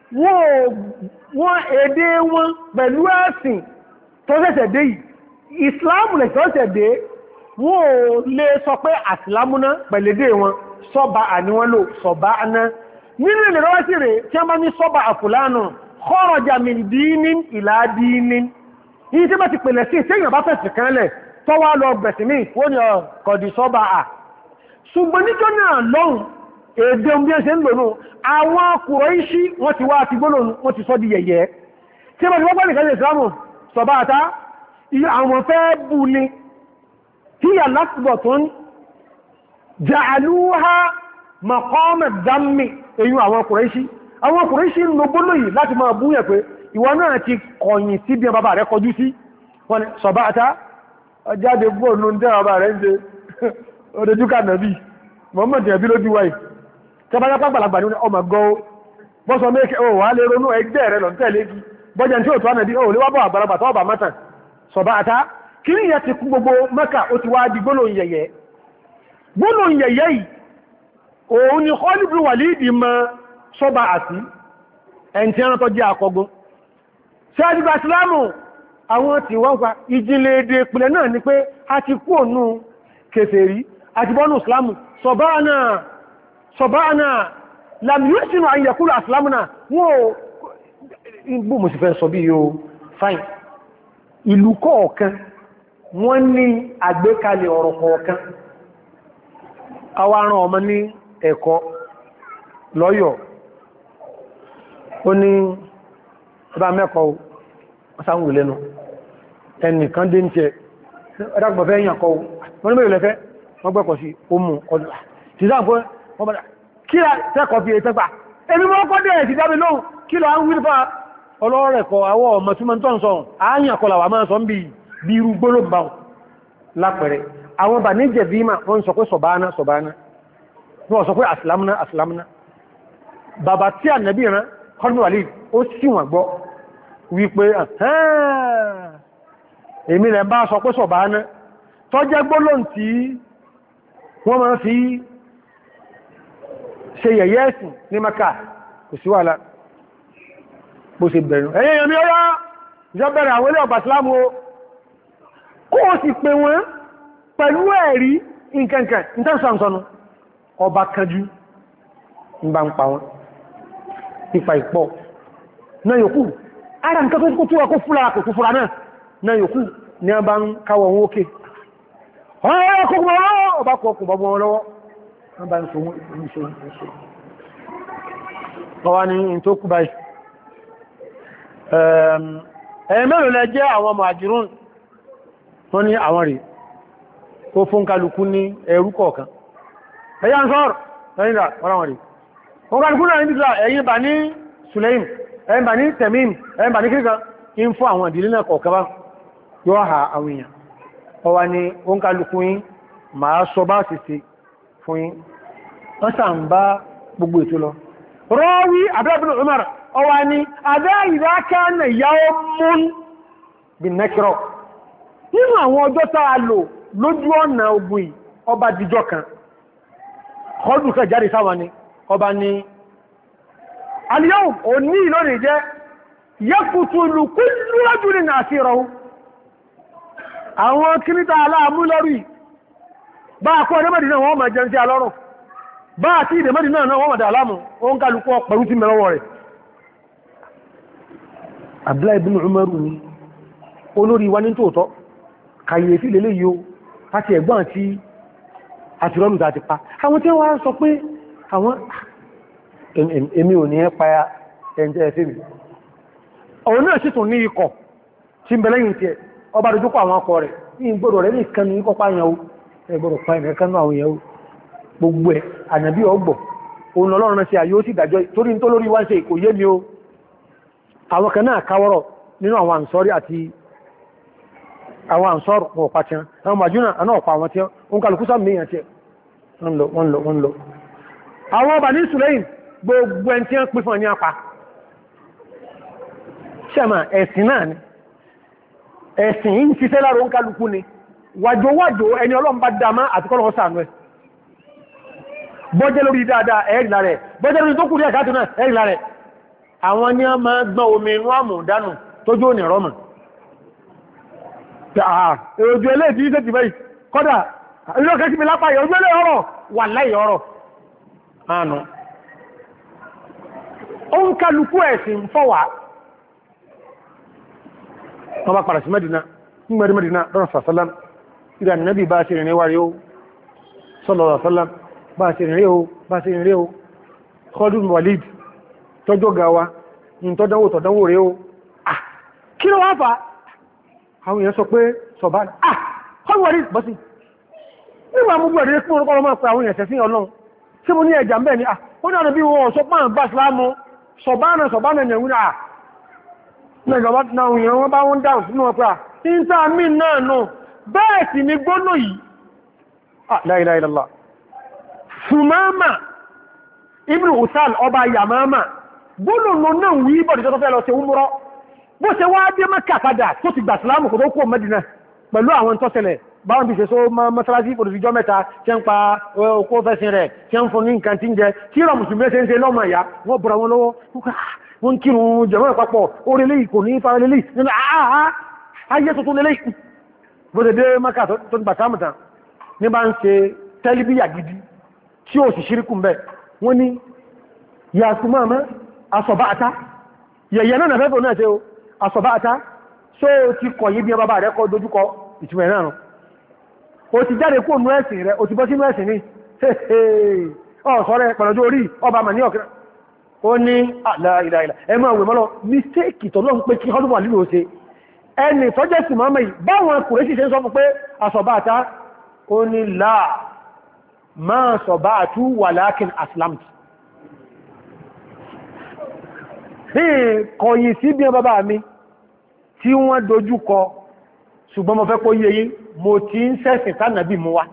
wọ́n èdè wọn pẹ̀lú ẹ̀sìn tó ṣẹ̀ṣẹ̀ dé yìí islam lẹ̀ tó ṣẹ̀ṣẹ̀ dé wọ́n ò lè sọ pé aslamuna pẹ̀lẹ̀dẹ̀ wọn sọ́bà àníwọ́n lò sọ́bà aná nínú ìrọwọ́ sí rẹ̀ tí a bá ní sọ́bà àfùlánù kharaja min dinin ila dinin yìí tí bá ti pèlẹ̀ sí ìsẹ́yìn bá fẹ̀sì kan lẹ̀ tọ́wà lọ gbẹ̀sì mí wọ́n ni kọ̀dì sọ́bà à ṣùgbọ́n níjọ́ náà lọ́hùn èdè omi ẹsẹ̀ ń lònú àwọn Kùráíṣì wọ́n ti wá ti gbólónú wọ́n ti sọ di yẹ̀yẹ́ tí a bá ti wọ́pọ̀ nìkan lè ìsìlámù sọ́bà àtá àwọn fẹ́ bú ni tí yà lásìbọ̀ tó ń ja'aluha maqam ad-dammi èyí àwọn Kùráíṣì àwọn Kùráíṣì ń lo gbólóyìí láti máa bú yẹ̀ pé ìwọ náà ti kọ̀yìn sí bí i bàbá rẹ̀ kọjú sí wọ́n ni sọ̀bá àtá ọjáde gbóònù tẹ́ bàbá rẹ̀ ń ṣe odojúkà nàbí Muhammad ẹ̀bí lójú wáyìí tẹ́ bá yá pàgbàlagbà ní ọmọ gọ́ bọ́sọ mẹ́kẹ́ o wà lè ronú ẹgbẹ́ rẹ̀ lọ tẹ́lẹ̀ kí bọ́jẹ̀ tí ó tó ànàbí o lè wábọ̀ àgbàlagbà tọ́ bà mátàn sọ̀bá àtá kí ní ìyẹ́ ti kú gbogbo Mẹ́kà ó ti wá di gbólóhùn yẹ̀yẹ́ gbólóhùn yẹ̀yẹ́ yìí òun ni Khalid bin Walid mọ sọ́bà àti ẹni tí ẹran tó jẹ́ akọgun ṣe àjígbà ìsìlámù àwọn tí wọ́n pa ìjìnlẹ̀ èdè ìpìlẹ̀ náà ni pé a ti kú ònú kèfèrí àti bọ́nù ìsìlámù sọ̀báànà sọ̀báànà lam yusinu an yakulu ìsìlámù náà wọ́n bú mo sì fẹ́ sọ bí yóò fine ìlú kọ̀ọ̀kan wọ́n ní àgbékalẹ̀ ọ̀rọ̀ kọ̀ọ̀kan àwárán ọmọ ní ẹ̀kọ́ lọ́yọ̀ ó ní ọba mẹ́kọ̀ọ́ ọ̀sáhùn lẹ́nu ẹnìkan dé ń tẹ ẹ̀dàgbọ̀fẹ́ èèyàn kọ́ wọ́n ní mẹ́rin lẹ́fẹ́ wọ́n gbẹ́kọ̀ sí omù ọdún tí sáàpọ̀ kí la tẹ́kọ̀ fi ètẹ́gbà ẹbí wọ́n kọ́ dẹ̀ ti dábí lóhun kí lọ ń wílfà ọlọ́rẹ̀kọ́ àwọ̀ ọmọ tí mọ́ tọ́ sọ àáyàn kọlà wà máa sọ ń bí irú gbólógbà lápẹẹrẹ àwọn bà ní jẹ̀bímà wọ́n sọ pé sọ̀bánà sọ̀bánà wọ́n sọ pé aslamna aslamna bàbá tí ànàbí ìran kọ́nù wàlì ó sì wọ́n gbọ́ wípé èmi rẹ̀ bá sọ pé sọ̀bánà tó jẹ́ gbólóhùn tí wọ́n máa fi ṣe yẹ̀yẹ́ ẹ̀sìn ní Maka kò sí wàhálà bó ṣe bẹ̀rẹ̀ ẹ̀yẹ́ yẹ̀mí ọyá ìjọ bẹ̀rẹ̀ àwọn ilé ọgbà Ìsìlámù kó o sì pè wọ́n pẹ̀lú ẹ̀rí nǹkankan ìtẹ́sànsọ́nù ọba kanjú ń bá ń pa wọn nípa ìpọ̀ náà yòókù ara nǹkan tó tó ọkọ̀ fúra kò tó fúra náà náà yòókù ní a bá ń káwọ̀ wọn ókè ọba kọkùn bọ́ wọn lọ́wọ́ wọ́n bá ń so wọ́n so ọwá ní tó kú báyìí ẹ̀ẹ̀mẹ́rin lẹ jẹ́ àwọn màjírún wọ́n ní àwọn rẹ̀ ó fún kálukú ní ẹrú kọ̀ọ̀kan ẹ̀yà ń sọ́rọ̀ ẹ̀yìn rà wọ́n ráwọn rẹ̀ wọ́n kálukú náà ní ìdílá ẹ̀yìn bà ní Sulaim ẹ̀yìn bà ní Temim ẹ̀yìn bà ní kíríkà ń fún àwọn ìdílé náà kọ̀ọ̀kan bá yóò ha àwọn èèyàn ọwá ní wọ́n kálukú yín máa sọ bá sì sí fún yín wọ́n sàn bá gbogbo ètò lọ rọ́wí abẹ́bìnrin Umar ọwá ní adá ìdáká nà yàó mún bí nẹ́kìrọ̀ nínú àwọn ọjọ́ táa lò lójú ọ̀nà ogun yìí ọba dìjọ kan ọdún kan jáde sáwọn ni ọba ní al-yawm òní lónìí jẹ́ yaqtulu kullu rajulin asirahu àwọn kíníta aláàmú lórí bá kọ́ ọdẹ́ mẹ́dínà wọ́n máa jẹun sí alọ́rùn bá àti ìdè mẹ́dínà náà wọ́n máa dà aláàmù ó ń kálukọ́ pẹ̀lú tí mẹ́lọ́wọ́ rẹ̀ Abdullahi ibn Umar ni olórí wa ní tòótọ́ kàyèfí lélé yíó láti ẹ̀gbọ́n àti àtìrọ́lù tàti pa àwọn tí wọ́n sọ pé àwọn èmi ò ní ẹ́ pa ẹ̀ntẹ́ ẹ̀fẹ́ mi ọ̀rọ̀ náà sì tún ní ikọ̀ tí ń bẹ̀lẹ́yìn tí ẹ ọba dojúkọ àwọn akọ rẹ̀ ní gbọ́dọ̀ rẹ̀ ní ìkànnì ikọ̀ pààyàn ẹgbọ́dọ̀ pààyàn kánú àwọn ìyàwó gbogbo ẹ̀ ànàbí ọgbọ̀ òun lọ́rọ̀ sí àyó sì dájọ́ torí tó lórí wá ń ṣe kò yé mi o àwọn kan náà káwọ́rọ̀ nínú àwọn àǹsọ́rí àti àwọn àǹsọ́rù ọ̀pá tí wọ́n màjúnà àná ọ̀pá àwọn tí wọ́n kàlùkú sáà mìíràn tí wọ́n lọ wọ́n lọ wọ́n lọ àwọn ọba ní Sùlẹ́yìn gbogbo ẹni tí wọ́n pín fún ní apá ṣẹ́mà ẹ̀sìn náà ni ẹ̀sìn yìí ń ṣiṣẹ́ láàrọ̀ ń kálukú ni wàjòwàjò ẹni Ọlọ́run bá dámá àti kọ́lọ̀ sàánú ẹ̀ bọ́jẹ́ lórí dáadáa ẹ̀rì lára ẹ̀ bọ́jẹ́ lórí tó kúrò ẹ̀kátù náà ẹ̀rì lára ẹ̀ àwọn ní a máa gbọ́n omi inú àmù dánù tójú ò ní rọ́mù ojú ẹlẹ́ tí ìṣẹ́ ti bẹ́ kọ́dà ilọ́kẹ́ sí mi lápá yẹ ojú ẹlẹ́ ọ̀rọ̀ wà láì ọ̀rọ̀ àánú ó ń kálukú ẹ̀sìn fọ́wà wọ́n bá padà sí Mẹ́dínà nígbẹ̀rẹ̀ Mẹ́dínà lọ́rọ̀ sàṣálám ìgbà Nábì bá ṣe rìnrìn wárí ó sallallahu alaihi wasallam bá ṣe rìnrìn ó bá ṣe rìnrìn ó Khalid Walid tọ́jọ́ gawa ní tọ́dánwò tọ́dánwò rẹ̀ ó ah kí ló wá fà àwọn èèyàn sọ pé sọ̀bá ah Khalid Walid bọ́sí nígbà mú gbẹ̀rẹ̀ fún orúkọ ọmọ pẹ̀ àwọn èèyàn tẹ̀sí Ọlọ́run tí mo ní ẹjà ń bẹ̀ ni ah ó dára bí wọn sọ pàà bá Ìsìlámù sọ̀bánà sọ̀bánà ẹ̀yẹ̀wò náà lẹ́gbàbá náà èèyàn wọ́n bá wọ́n dáhùn sínú ọpẹ́ ìta mí náà náà bẹ́ẹ̀ sì ni gbónà yìí la ilaha illallah Sumama ibn Usal ọba Yamama gbónà náà wí bọ̀dì tó fẹ́ lọ sí umrọ́ bó ṣe wá dé Mẹ́kà padà tó ti gbà Ìsìlámù kò tó kó Mẹ́dínà pẹ̀lú àwọn tó ṣẹlẹ̀ báwọn bí ṣe só mọ́sálásí òdìsíjọ́ mẹ́ta tí ń pa okó fẹ́sìn rẹ̀ tí ń fún ní nǹkan tí ń jẹ tí ìrọ̀ mùsùlùmí ṣe ń ṣe lọ́mọ ìyá wọ́n bọ̀rọ̀ wọn lọ́wọ́ wọ́n kírun jẹ̀mọ́ ìpapọ̀ orílẹ̀ ìkò ní ìfà lélẹ̀ nínú àá ayé tuntun lélẹ̀ bó ṣe dé Mẹ́kà tó ti gbàtàmùtà ní bá ń ṣe tẹ́líbíyà gidi tí ó sì ṣíríkù ń bẹ̀ wọ́n ní ya Sumama asọ̀báta yẹ̀yẹ̀ náà fẹ́fẹ́ náà ṣe o asọ̀báta só ti kọ̀ yí bí ọba rẹ̀ kọ́ dojúkọ ìtumẹ̀ náà o ti jáde kó nú ẹ̀sìn rẹ̀ o ti bọ́ sínú ẹ̀sìn ní ọ̀sọ́rẹ́ pẹ̀lọ́jọ́ orí ọba mà ní ọ̀kẹ́ ó ní àlàìlàìlà ẹmọ́ ìwé mọ́lọ mistake tọ́lọ́ ń pé kí ọdún wà lílò ṣe ẹni tọ́jẹ́ sí mọ́mọ́ yìí báwọn Kùrẹ́ṣì ṣe ń sọ fún pé àsọ̀báta ó ní láà máa sọ̀báàtú walakin aslamtu kọ̀yìn sí bí bàbá mi tí wọ́n dojú kọ ṣùgbọ́n mo fẹ́ kó yé yín mo ti ń sẹ́sìn tánàbí mú wa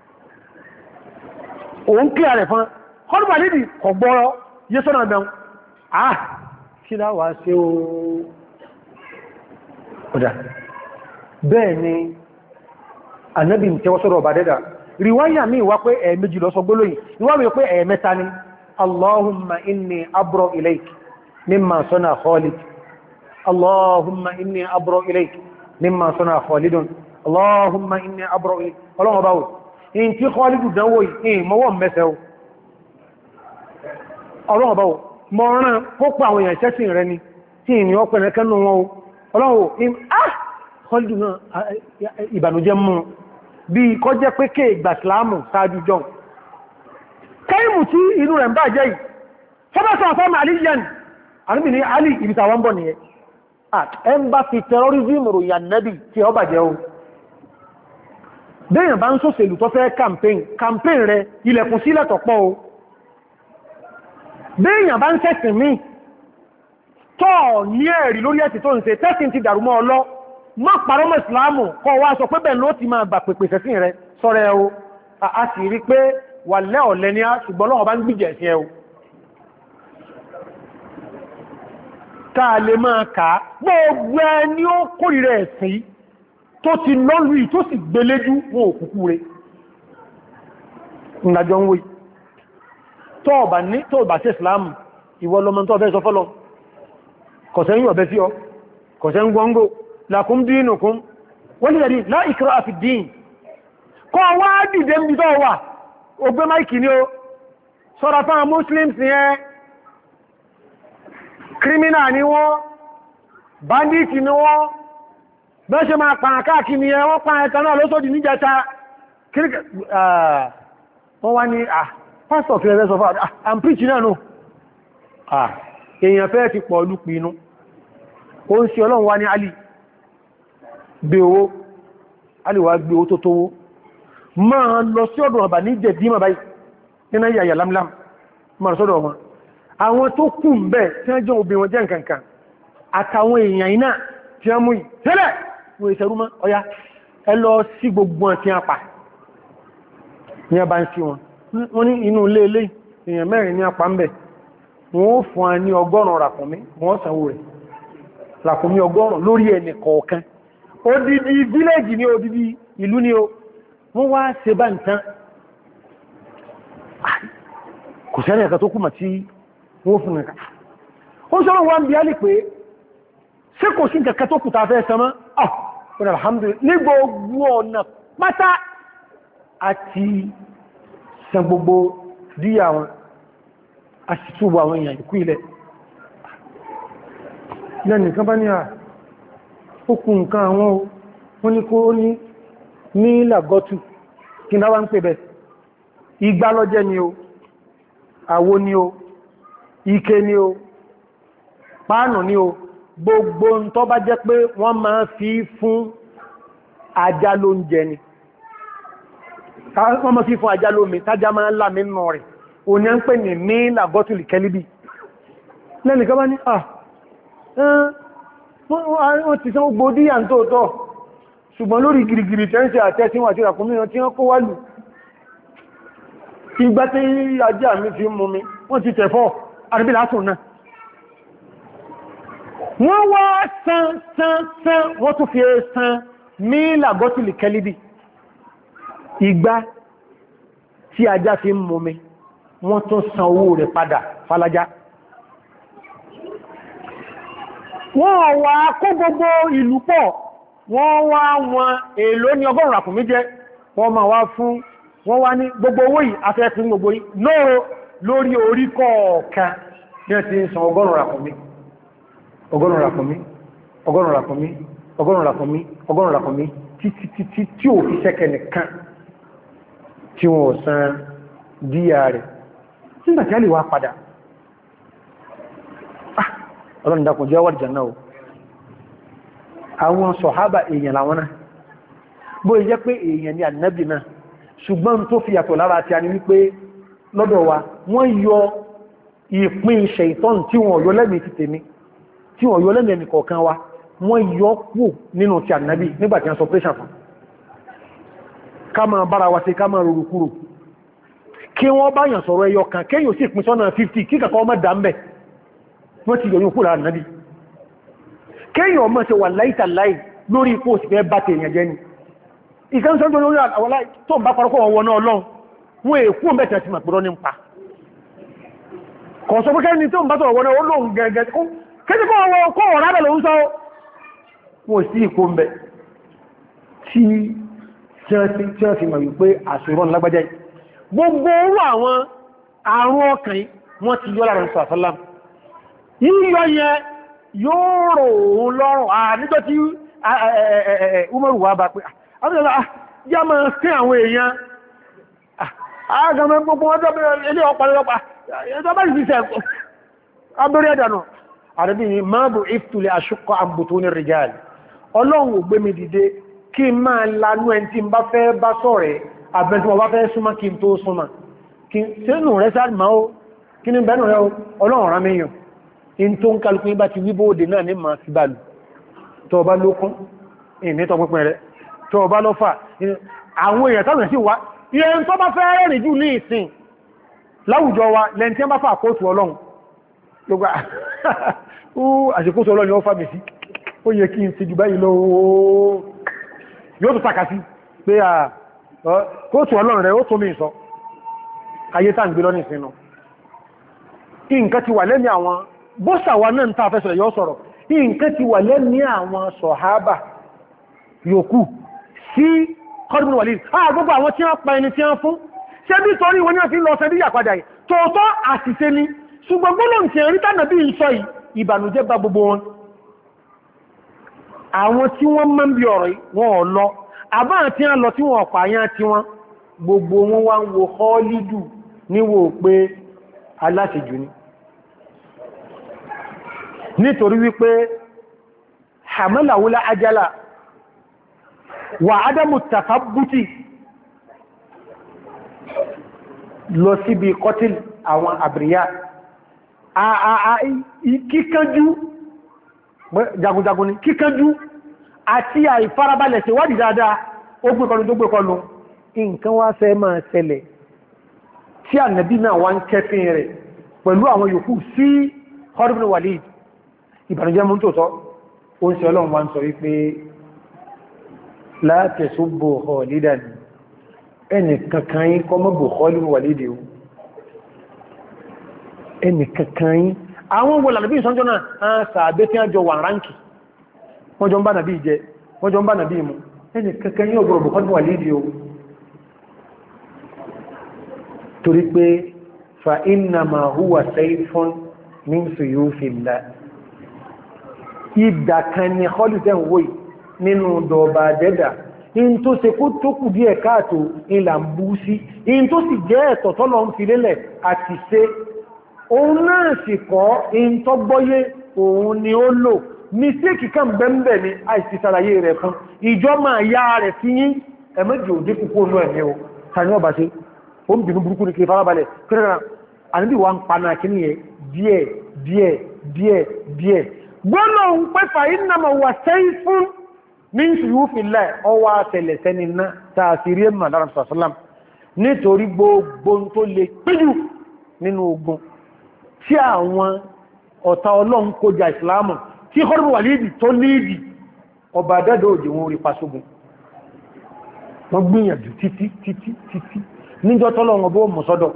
òun kí ààrẹ fún ọdún àdídì kọ̀gbọ́rọ̀ yé sọ́nà ẹ̀bẹ̀un ah kí láwà ṣe o ọ̀dá bẹ́ẹ̀ ni ànábì ń tẹ́wọ́ sọ́rọ̀ ọba dẹ́dà ríwáyà mi wá pé ẹ̀ẹ̀mejì lọ sọ gbólóyìn níwá mi pé ẹ̀ẹ̀mẹ́ta ni Allahumma inni abro ilayk mimma sọ́nà Khalid Allahumma inni abro ilayk mimma sọ́nà Khalidun Allahumma inni abro ilayk ọlọ́wọ́ báwò in tí Khalidu dánwò yìí mọ́wọ́ mẹ́sẹ̀ o ọlọ́wọ́ báwò mọ́rán kópa àwọn èèyàn ṣẹ́sìn rẹ ni tí ìní ọpẹ̀rẹ̀ kẹ́nu wọn o ọlọ́wọ́ in ah Khalidu náà ìbànújẹ́ mú bí kọ́ jẹ́ pé ké ìgbà Ìsìlámù sáájú jọ kẹ́ìmù tí inú rẹ̀ ń bá jẹ́ yìí fọ́bẹ́sọ̀ fọ́mà aliyan àníbì ní alì ìbìta wọn bọ̀ nìyẹn ẹ ń bá fi terrorism ròyìn nẹ́bì tí ọ bàjẹ́ o bẹ́yàn bá ń sọ́sẹ̀lù tó fẹ́ campaign campaign rẹ ilẹ̀kùn sílẹ̀ tọ̀pọ̀ o bẹ́yàn bá ń sẹ́sìn mí tọ́ ní ẹ̀rí lórí ẹ̀sì tó ń ṣe tẹ́sìn ti dàrú mọ́ ọlọ́ má parọ́mọ̀ ìsìláàmù kọ́ wá sọ pé bẹ́ẹ̀ ló ti máa bà pèpè sẹ́sìn rẹ sọ́rẹ́ o a sì rí pé wà lẹ́ ọ̀lẹ́ ní a ṣùgbọ́n lọ́wọ́ bá ń gbìjẹ̀ sí ẹ o káà lè máa kàá gbogbo ẹni ó kórìíra ẹ̀sìn tó ti lọ́lú ì tó sì gbéléjú wọn òkùnkú rẹ̀ ìrìnàjò ń wé tó ọ̀bà sí ìsìláàmù ìwọ lọmọ tó fẹ́ sọ fọ́lọ kọ̀sẹ̀ ń yọ̀bẹ́ sí ọ kọ̀sẹ̀ ń gbọ́ngbò lakum dinukum waliya din la ikraha fi din kọ́ wá dìde ń bí tọ́ wà ògbé máìkì ní o sọ́ra fáwọn muslims ni ẹ criminal ni wọ́n bandit ni wọ́n bẹ́ ṣe máa pàà káàkiri ni ẹ wọ́n pàà ẹ̀ta náà lóṣòdì níjẹta wọ́n wá ní ah pastor fẹ́ sọ fún i'm preaching náà no ah èèyàn fẹ́ ti pọ̀ lúpi inú ó ń ṣe ọlọ́run wá ní alì gbé owó alì wá gbé owó tó tówó máa lọ sí ọ̀dọ̀ ọba ní jẹ̀ dímọ̀ báyìí nínú yàyà lámlám máa sọ́dọ̀ wọn àwọn tó kù ń bẹ̀ tí wọ́n jẹ́ obìnrin wọn jẹ́ nǹkankan àtàwọn èèyàn iná tí wọ́n mú yìí tẹ́lẹ̀ wọ́n ìṣẹ́rú mọ́ ọya ẹ lọ sí gbogbo wọn tí wọ́n pa ní ọba ń sí wọn wọ́n ní inú ilé ilé èèyàn mẹ́rin ní apá ń bẹ̀ wọ́n fún a ní ọgọ́rùn-ún ràkúnmí wọ́n sanwó rẹ̀ ràkúnmí ọgọ́rùn-ún lórí ẹni kọ̀ọ̀kan odidi fílẹ̀jì ní odidi ìlú ní o wọ́n wá ṣe bá nǹkan kò sẹ́rẹ̀ ẹ̀kà tó kúmà tí wọ́n fún nǹkan ó sọ́rọ̀ wọ́n bí á lè pé ṣé kò sí nǹkan tó kù ta fẹ́ sọmọ́ ah alhamdulillah ní gbogbo ọ̀nà pátá àti san gbogbo díyà wọn a sì túbọ̀ àwọn èèyàn ìkú ilẹ̀ lẹ́nìkan bá ní à ó kù nǹkan àwọn wọ́n ní kó ní ní làgọ́tù kí náà wá ń pè bẹ̀ igbá lọ́jẹ́ ni o àwo ni o ike ni o páànù ni o gbogbo ń tó bá jẹ́ pé wọ́n máa fi fún ajá ló ń jẹ ni wọ́n máa fi fún ajá lómi tájá máa ń lámi nù rẹ̀ o ní ń pè ní ní làgọ́tù kẹlíbì lẹ́nìkan bá ní à wọ́n ti sán gbogbo díyà ń tóòtọ́ ṣùgbọ́n lórí gìrìgìrì tẹ́ǹsì àtẹ́síwọ̀n àti ìràkúnmíyàn tí wọ́n kó wá lù ìgbà tí ajá mi fi mú mi wọ́n ti tẹ̀fọ́ àríbí látùn náà wọ́n wá san san san wọ́n tún fi san mílà gọ́tìlì kẹlíbì ìgbà tí ajá fi mú mi wọ́n tún san owó rẹ̀ padà falájá wọ́n wá kó gbogbo ìlú pọ̀ wọ́n wá wọn èlò ní ọgọ́rùn-ún ràkúnmí jẹ́ wọ́n máa wá fún wọ́n wá ní gbogbo owó yìí afẹ́fún gbogbo yìí lóòrò lórí orí kọ̀ọ̀kan ní ẹ̀ ti ń san ọgọ́rùn-ún ràkúnmí ọgọ́rùn-ún ràkúnmí ọgọ́rùn-ún ràkúnmí ọgọ́rùn-ún ràkúnmí ọgọ́rùn-ún ràkúnmí títí títí tí ò fi ṣẹ́kẹ̀ nìkan tí wọ́n san díyà rẹ̀ nígbà tí a lè wá padà ọlọ́run dákùn jẹ́ wà jẹ́nà o àwọn sọ̀hábà èèyàn làwọn náà bó jẹ́ pé èèyàn ni ànábì náà ṣùgbọ́n tó fi yàtọ̀ lára àti àní wípé lọ́dọ̀ wa wọ́n yọ ìpín ṣẹ̀ìtọ́n tí wọ́n yọ lẹ́mìí ti tèmi tí wọ́n yọ lẹ́mìí ẹnìkọ̀ọ̀kan wa wọ́n yọ kú nínú ti ànábì nígbàtí wọ́n sọ pẹ́ṣà fún ká máa bára wa ṣe ká máa rorò kúrò kí wọ́n bá yàn sọ̀rọ̀ ẹyọ kan kéyàn sì pín sọ́nà fifty kí kàkọ́ ọmọ dá ń bẹ̀ wọ́n ti yọ̀yún kúrò ànábì kéyàn ọmọ ṣe wà láìta láì lórí ipò òsì fẹ́ bá tèèyàn jẹ́ ni ìkan sọ́jọ́ lórí àwọlá tó ń bá parọ́kọ́ wọn náà lọ́n wọ́n èkú mẹ́ta ti màpùrọ́ ní pa kọ̀ọ̀sọ́ pé kẹ́ni tó ń bá tọ̀rọ̀ wọn náà lóòrùn gẹ̀ẹ́gẹ́ kéjì kọ́ wọn kọ́ ọ̀rá bẹ̀ ló ń sọ wọ́n sí ìkó ń bẹ tí wọ́n fi mọ̀ wípé àṣírọ́ lágbájá gbogbo orú àwọn àrùn ọkàn wọ́n ti yọ́ lára ìsọ̀ àsálàm yíyọ yẹn yóò rò òun lọ́rùn à nígbà tí Umaru wà bá pé àbúrẹ́lá yá máa sí àwọn èèyàn àgbàmọ́ gbogbo ọjọ́ ilé ọpàlọpàá ẹjọ́ bá ìsìsẹ́ abẹ́rẹ́ ẹ̀dànà àrẹ́bí ni máa bù ìftulẹ̀ àṣùkọ àmbùtò ní rìjáàlì ọlọ́run ò gbé mi dìde kí n máa lanú ẹni tí n bá fẹ́ bá sọ̀rẹ̀ àbẹ̀tí wọ́n bá fẹ́ súnmọ́ kí n tó súnmọ́ kí sínú rẹ̀ sáà máa ó kí ní bẹ́ẹ̀nù rẹ̀ ọlọ́run rán mẹ́yàn in tó ń kálukú bá ti wíbó òdè náà ní máa fi bá lù tó bá lókún ìní tó pínpín rẹ̀ tó bá lọ́fà àwọn èèyàn táwọn sí wá ìyẹn tó bá fẹ́ rẹ̀ jù ní ìsìn láwùjọ wa lẹ́n tí wọ́n bá fà kóòtù ọlọ́run gbogbo àṣekóòtù ọlọ́run ó fà mí sí ó yẹ kí n ti jù báyìí lọ yóò tó takà sí pé à kóòtù ọlọ́run rẹ̀ ó tó mi sọ ayé tá ń gbé lọ́nà ìsinú nǹkan ti wà lẹ́ni àwọn bọ́sàwà náà ń tàà fẹ́sọ̀rọ̀ yóò sọ̀rọ̀ nǹkan ti wà lẹ́ni àwọn sọ̀hábà yòókù sí Khalid ibn Walid ah gbogbo àwọn tí wọ́n pa ẹni tí wọ́n fún ṣe bí torí wọn ni wọ́n fi lọ sẹ́bí yàpadà yìí tòótọ́ àṣìṣe ni ṣùgbọ́n gbọ́nà tí ẹ̀rí tánà bí ń sọ yìí ìbànújẹ́ bá gbogbo wọn àwọn tí wọ́n mọ́ bí ọ̀rọ̀ wọn ò lọ àbá tí wọ́n lọ tí wọ́n ọ̀pá yán tí wọ́n gbogbo wọn wá ń wo Khalidu níwò pé aláṣejù ni nítorí wípé hamalawula ajala wà ádámù tàfàbútì lọ síbi kọtíl àwọn àbìríyà kíkánjú jagunjagun ni kíkánjú àti àìfarabalẹ̀ ṣe wádìí dáadáa ó gbé kọlu tó gbé kọlu nǹkan wá fẹ́ máa ṣẹlẹ̀ tí ànàbí náà wá ń kẹfin rẹ̀ pẹ̀lú àwọn yòókù sí Khalid ibn Walid ìbànújẹ́ mú tó tọ́ ó ń ṣe ọlọ́run wá ń sọ wípé la tasubbu Khalidan ẹni kankan yí kọ mọ́ bù Khalid ibn Walid o ẹni kankan yí àwọn wọlà nàbí ìsọ́njọ́ náà a sàbẹ́ tí a jọ wà ránkì wọ́n jọ ń bá nàbí jẹ wọ́n jọ ń bá nàbí mú ẹni kankan yí ọgbọ̀rọ̀ bù Khalid ibn Walid o torí pé fa innama huwa sayfun min suyufillah ìdàkan ni Khalid ń wòye nínú dọ̀ọ̀bà dẹ́dà in tó ṣe kó tó kù díẹ̀ káàtò ìlà ń bú sí in tó sì jẹ́ ẹ̀tọ̀ tọ́lọ ń fi lélẹ̀ àti ṣe òun náà sì kọ́ in tó gbọ́yé òun ni ó lò mistake kan bẹ́m̀bẹ̀ ni àìsí sàlàyé rẹ̀ fún ìjọ máa yá rẹ̀ sí yín ẹ̀mẹ́jì òdé púpọ̀ náà ẹ̀mẹ́ o tàní ọba ṣe ó ń bínú burúkú ní kí farabalẹ̀ kírẹ́rẹ́ àníbí wa ń paná kí ní ẹ díẹ̀ díẹ̀ díẹ̀ díẹ̀ gbọ́nà ń pẹ́fà ìnàmà wà sẹ́yìn fún min suyufillah ọwá tẹ̀lẹ̀sẹ́ni náà tààsìrí ẹ̀mà lára sàṣálàm nítorí gbogbo tó lè péjù nínú ogun tí àwọn ọ̀tá ọlọ́run kójà ìsìlámù tí Khalid ibn Walid tó líìdì ọba dẹ́dọ̀ òjò wọn orí pasógun wọ́n gbìyànjú títí títí títí níjọ́ tọ́lọ́run bó mọ̀ sọ́dọ̀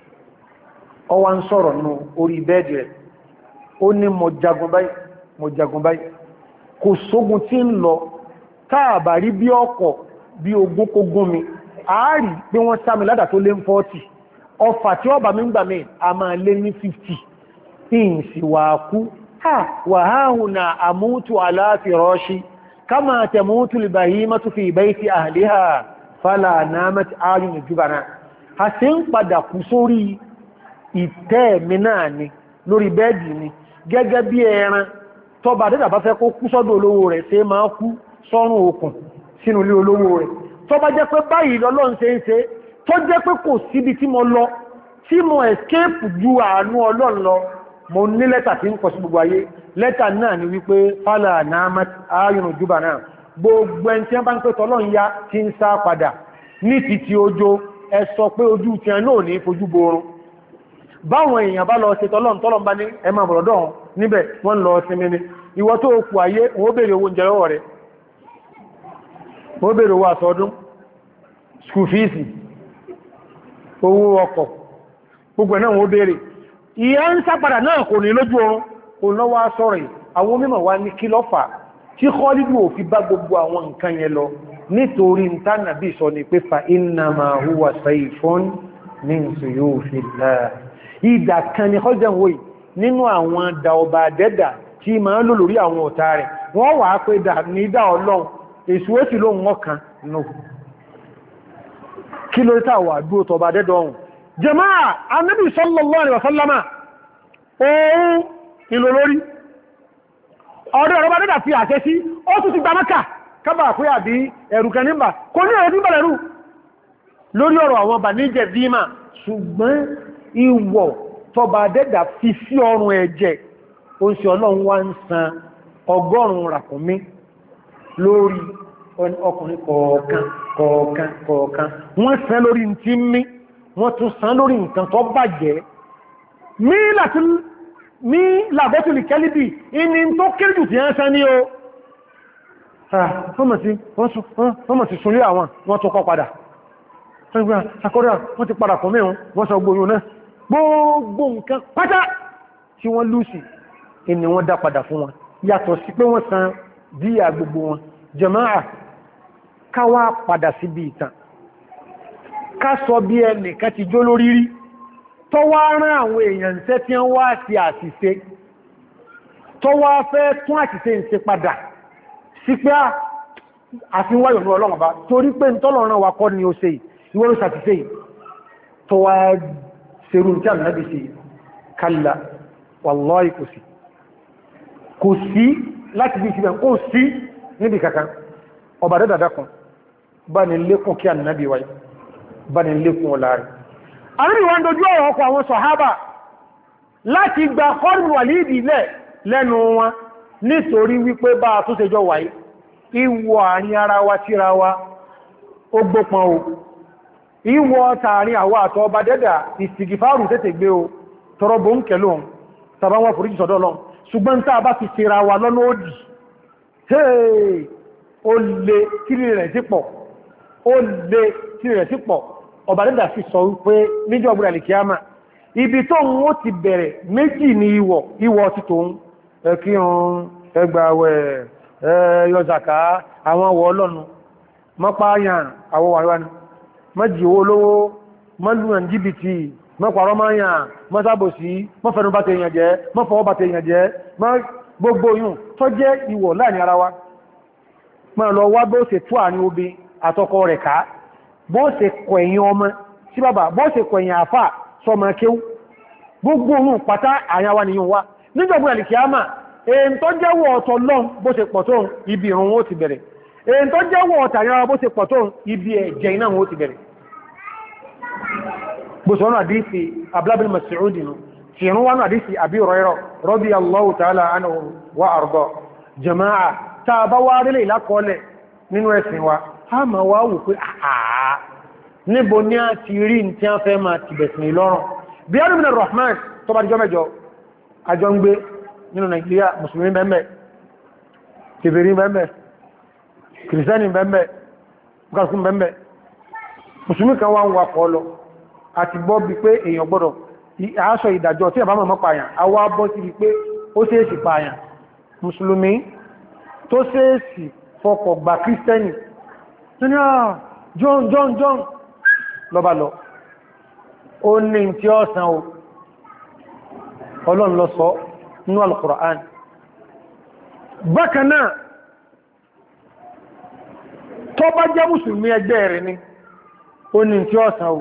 ọwá ń sọ̀rọ̀ nù orí bẹ́ẹ̀dì rẹ̀ ó ní mo jagun báyìí mo jagun báyìí kò sógun tí ń lọ táàbà rí bí ọkọ̀ bí ogún kógún mi àárí pé wọ́n sámi ládà tó lé ń fọ́tì ọfà tí ọba mi ń gbà mí a máa lé ní fifty ìǹsì wà kú ha wà háhùn na àmútù aláàfi rọ́ṣí kama tẹ̀mútù lìbàyí mọ́tù fi bayti ahliha fàlà náàmẹ́tì ayùn ìjúbàná a sì ń padà kú sórí ìtẹ́ mi náà ni lórí bẹ́ẹ̀dì ni gẹ́gẹ́ bí ẹran tọba dẹ́dà bá fẹ́ kó kú sọ́dọ̀ olówó rẹ̀ ṣe máa kú sọ́rùn okùn sínú ilé olówó rẹ̀ tọba jẹ́ pé báyìí lọ́lọ́n ṣe ń ṣe tó jẹ́ pé kò síbi tí mo lọ tí mo escape ju àánú Ọlọ́run lọ mo ní lẹ́tà tí ń kọ sí gbogbo ayé lẹ́tà náà ni wípé fálà náà ayùnù jùbà náà gbogbo ẹni tí wọ́n bá ń pẹ́ tọ́lọ́run ya ti ń sá padà ní títí ojó ẹ sọ pé ojú ti ẹ náà ní fojú borun báwọn èèyàn bá lọ ṣe tọ́lọ́run tọ́lọ́run bá ní ẹ máa bọ̀rọ̀dọ̀ níbẹ̀ wọ́n lọ sinmi ni ìwọ tó kù ayé wọ́n bèèrè owó oúnjẹ lọ́wọ́ rẹ̀ wọ́n bèèrè owó àsọdún school fees owó ọkọ̀ gbogbo ẹ̀ náà wọ́n bèèrè ìyẹ́ ń sápadà náà kò ní lójú oorun kò lọ́wọ́ sọ́rọ̀ àwọn mímọ̀ wá ní kí lọ́fà tí Khalidu ò fi bá gbogbo àwọn nǹkan yẹn lọ nítorí ntánàbí sọ ní pé fa innama huwa sayfun min suyufillah ìdà kan ni Khalidu wòye nínú àwọn dà ọba dẹ́dà tí ma ń lò lórí àwọn ọ̀tá rẹ̀ wọ́n wà pé dà ní dà ọlọ́run èsù ó sì ló ń wọ́kan nù kí ló tàwà dúró tọba dẹ́dà ọ̀hún jàmáà Ànábì sallallahu alaihi wasallama ohun ìlò lórí ọ̀dọ̀ ọba dẹ́dà fi àṣẹ sí ó tún ti gba Mákà kábà pé àbí ẹ̀rù kan nígbà kò ní ẹ̀rù nígbà lẹ́rù lórí ọ̀rọ̀ àwọn bà ní jẹ̀dímà ṣùgbọ́n ìwọ̀ tọba dẹ́dà fi sí ọrùn ẹ̀jẹ̀ oṣù ọlọ́run wá ń san ọgọ́rùn-ún ràkúnmí lórí ọkùnrin kọ̀ọ̀kan kọ̀ọ̀kan kọ̀ọ̀kan wọ́n san lórí tí mí wọ́n tún san lórí nǹkan tó bàjẹ́ mí làbọ́tùlì kẹ́lìbì ìní tó kérjù tí wọ́n san ní o wọ́n mọ̀ sí súnlé àwọn wọ́n tó kọ́ padà wọ́n ti padà kọ́ mẹ́rin wọ́n sọ gbogbo náà gbogbo nǹkan pátá tí wọ́n lùsì ni wọ́n dá padà fún wọn yàtọ̀ sí pé wọ́n san díyà gbogbo wọn. jàmáà káwà padà síbi ìtàn ká sọ bí ẹnìkan ti jó lórí rí tó wá rán àwọn èèyàn ṣẹ́ tí wọ́n wá sí àṣìṣe tó wá fẹ́ tún àṣìṣe ń ṣe padà sí pé àfihàn ní ọlọ́run bá torí pé tọ́lọ̀rán wa kọ́ ni ó ṣe ìwọ́n ló ṣàṣìṣe tó wá ṣerú tí Ànábì ṣe kalla wallahi kò sí kò sí láti bí ìṣẹ́bẹ̀ kò sí níbi kankan ọba dẹ́dàdá kan bá ní lékún kí Ànábì wáyé bá ní lékún ọlá rẹ̀. Ànábì wọ́n dojú ọ̀rọ̀ ọkọ̀ àwọn sọ̀hábà láti gba Khalid Walid ilẹ̀ lẹ́nu wọn nítorí wípé bá tó ṣe jọ wáyé ìwọ àrin ara wa síra wa ó gbópọn o ìwọ tààrin àwa àtọ ọba dẹ́dà ìsìgìfàrù tètè gbé o tọrọ bó ń kẹlò tàbá wọn foríjì sọ́dọ̀ lọ ṣùgbọ́n tàà bá fi síra wa lọ́nà òdì hey ó lè kíri rẹ̀ sí pọ̀ ó lè kíri rẹ̀ sí pọ̀ ọba dẹ́dà sì sọ wípé níjọ́ ọgbẹ̀rẹ̀ alìkíyàmà ibi tó ń ó ti bẹ̀rẹ̀ méjì ní ìwọ̀ ìwọ̀ ti tòun ẹkírun ẹgbàwẹ̀ ẹyọzàká àwọn ọwọ̀ ọlọ́nu mọ́páyàn àwọ̀ wàríwá ni mọ́jì owó olówó mọ́lùmọ̀ jìbìtì mọ́pàrọ́máyàn mọ́sábòsí mọ́fẹ́nu bá tèèyàn jẹ́ mọ́fọwọ́ bá tèèyàn jẹ́ gbogbo yùn tó jẹ́ ìwọ̀ láàrin ara wa mọ́ lọ wá bó ṣe tó àrin obi àtọkọ rẹ̀ ká bó ṣe kọ̀ẹ̀yìn ọmọ sí bàbá bó ṣe kọ̀ẹ̀yìn àfà sọmọ kéwú gbogbo yùn pátá àyàwá nìyàn wá nígbàgbọ́ àlìkíyàmà èyí tó jẹ́wọ́ ọ̀tọ̀ lọ́n bó ṣe pọ̀ tó ibi ìrun ó ti bẹ̀rẹ̀ èyí tó jẹ́wọ́ ọ̀tà yára bó ṣe pọ̀ tó ibi ẹ̀jẹ̀ iná ó ti bẹ̀rẹ̀ bó ṣe wọ́n àdísì abúlábìn Mas'udi nù tí ìrún wọ́n àdísì Abi Hurairah radiyallahu ta'ala anhu wa arda. jama'a ta bá wá rí lè lákọọ́lẹ̀ nínú ẹ̀sìn wa a ma wá wù pé àà níbo ní a ti rí ní tí a fẹ́ máa ti bẹ̀sìn lọ́rùn bí i Rahman tó bá dijọ́ mẹ́jọ àjọ ń gbé nínú Nàìjíríà mùsùlùmí bẹ́ẹ̀mẹ́ kèfèrí bẹ́ẹ̀mẹ́ kìrìsìtẹ́nì bẹ́ẹ̀mẹ́ bukasùn bẹ́ẹ̀mẹ́ mùsùlùmí kan wá ń wà kọ́ lọ àti gbọ́ bí pé èèyàn gbọ́dọ̀ aṣọ ìdàjọ́ tí àbámọ̀ mọ́ pààyàn a wá bọ́ sí pé ó ṣeéṣì pààyàn mùsùlùmí tó ṣeéṣì fọkọ̀ gbà kìrìsìtẹ́nì tó ní àà John John John lọ́bà lọ ó ní tí ó san o Ọlọ́run ló sọ nínú Al-Qur'an. Bákan náà tó bá jẹ́ mùsùlùmí ẹgbẹ́ rẹ̀ ni ó ní tí ó san o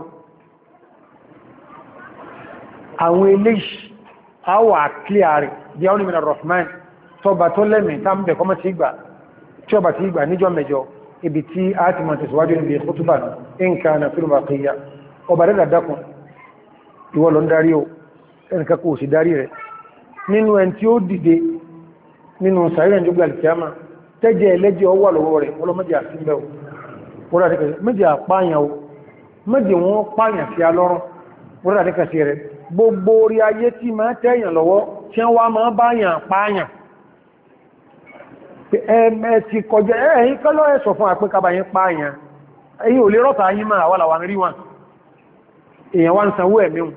àwọn eléyìí àwà kílíà rẹ̀ bí àwọn ìmìnà Rahman tó bá tó lẹ́mì tá ń bẹ̀ kọmọ́ sí ìgbà tí ó bá ti ìgbà níjọ́ mẹ́jọ ibi tí a ti mọ̀ tẹ̀síwájú níbi khutba in kana fil baqiya ọba rẹ̀ dákun ìwọ ló ń darí o ẹnìkan kò sì darí rẹ̀ nínú ẹn tí ó dìde nínú sàírẹ̀ ìjọba alìkíyàmá tẹ́jẹ́ ẹlẹ́jẹ́ ọwọ́ lọ́wọ́ rẹ̀ ọlọ́mọdé àfíbẹ̀ o wọ́n rẹ̀ méjì àpáyàn o méjì wọ́n pààyàn sí alọ́rùn wọ́n rẹ̀ kẹsì rẹ̀ gbogbo orí ayé tí máa tẹ́yàn lọ́wọ́ tí wọ́n máa báyàn pààyàn ẹ̀mẹ́ ti kọjá ẹ̀yìn kọ́lọ́ ẹ̀sọ̀ fún àpẹ́kàbáyín pààyàn ẹ̀yìn ò lè rọ́ta yí máa wà láwọn rí wọn èèyàn wá ń sanwó ẹ̀míhùn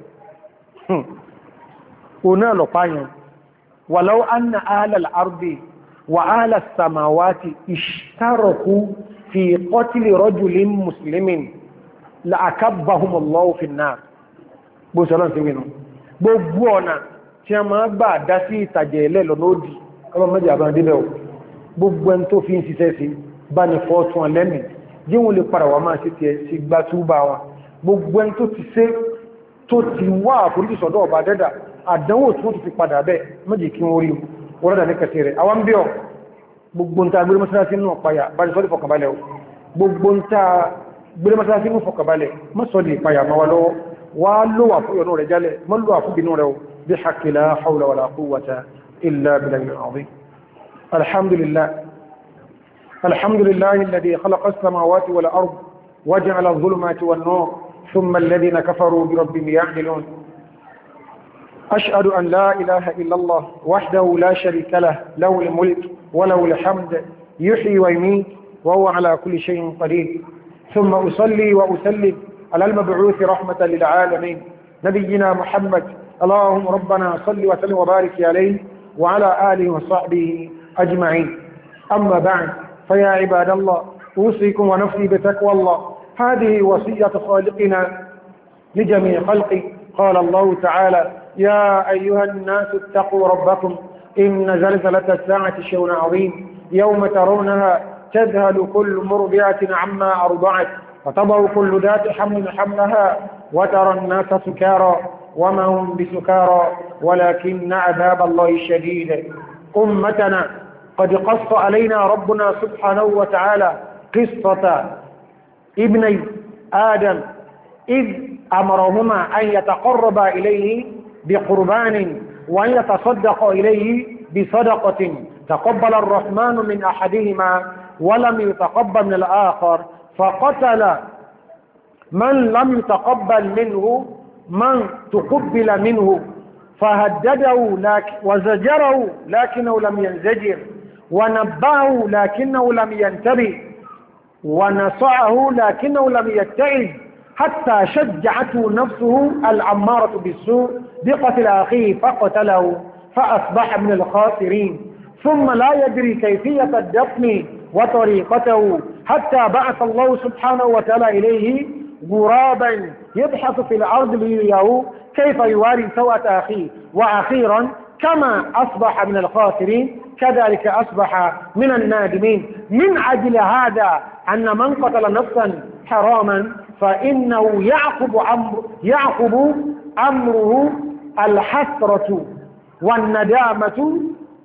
o náà lọ pààyàn walau anna ahlal ardi wa ahlas samawati ishtaraku fi qatli rajulin muslimin la akabbahumullahu fin nar bó sọ́lọ́n sí wínú gbogbo ọ̀nà tí a máa gbà dá sí ìtàjẹ̀ ilẹ̀ lọ lóòdì ọmọ mẹ́jì àbára débẹ̀ ò gbogbo ẹn tó fi ń ṣiṣẹ́ sí bá ní fọ́tún alẹ́mì jíwọ́n lè para wà máa sí ti ẹ̀ sí gbá túbà wọn gbogbo ẹn tó ti ṣe tó ti wá àforíjì sọ́dọ̀ ọba dẹ́dà àdánwò tí wọ́n ti fi padà bẹ́ méjì kí wọ́n rí wọ́rọ̀dà ní kẹsì rẹ̀ àwọn bí ọ gbogbo ń ta gbé mọ́sálásí nínú ọ̀páyà bá ní sọ́dí fọkànbalẹ̀ o gbogbo ń ta gbé mọ́sálásí nínú fọkànbalẹ̀ mọ́sọ́dí ìpayà máa wà lọ́wọ́ wà lówà fún ìyọnú rẹ̀ jálẹ̀ mọ́lúwà fún bínú rẹ̀ o bí haqqi la hawla wala quwwata illa billahi al-azim. alhamdulillah alhamdulillah alladhi khalaqa as-samawati wal ard waja'ala adh-dhulumati wan nur thumma alladhina kafaru bi rabbihim ya'dilun. أشهد أن لا إله إلا الله وحده لا شريك له له الملك وله الحمد يحيي ويميت وهو على كل شيء قدير ثم أصلي وأسلم على المبعوث رحمة للعالمين نبينا محمد اللهم ربنا صل وسلم وبارك عليه وعلى آله وصحبه أجمعين. أما بعد، فيا عباد الله، أوصيكم ونفسي بتقوى الله. هذه وصية خالقنا لجميع خلقه. قال الله تعالى: يا أيها الناس اتقوا ربكم إن زلزلة الساعة شيء عظيم يوم ترونها تذهل كل مرضعة عما أرضعت وتضع كل ذات حمل حملها وترى الناس سكارى وما هم بسكارى ولكن عذاب الله شديد. أمتنا، قد قص علينا ربنا سبحانه وتعالى قصة ابني آدم إذ أمرهما أن يتقربا إليه بقربان وأن يتصدق إليه بصدقة، تقبل الرحمن من أحدهما ولم يتقبل من الآخر، فقتل من لم يتقبل منه من تقبل منه، فهدده لكن وزجره لكنه لم ينزجر، ونبهه لكنه لم ينتبه، ونصعه لكنه لم يتعظ، حتى شجعته نفسه الأمارة بالسوء بقتل أخيه فقتله فأصبح من الخاسرين. ثم لا يدري كيفية الدفن وطريقته، حتى بعث الله سبحانه وتعالى إليه غرابا يبحث في الأرض ليريه كيف يواري سوءة أخيه، وأخيرا كما أصبح من الخاسرين كذلك أصبح من النادمين. من أجل هذا أن من قتل نفسا حراما فإنه يعقب أمر يعقب أمره الحسرة والندامة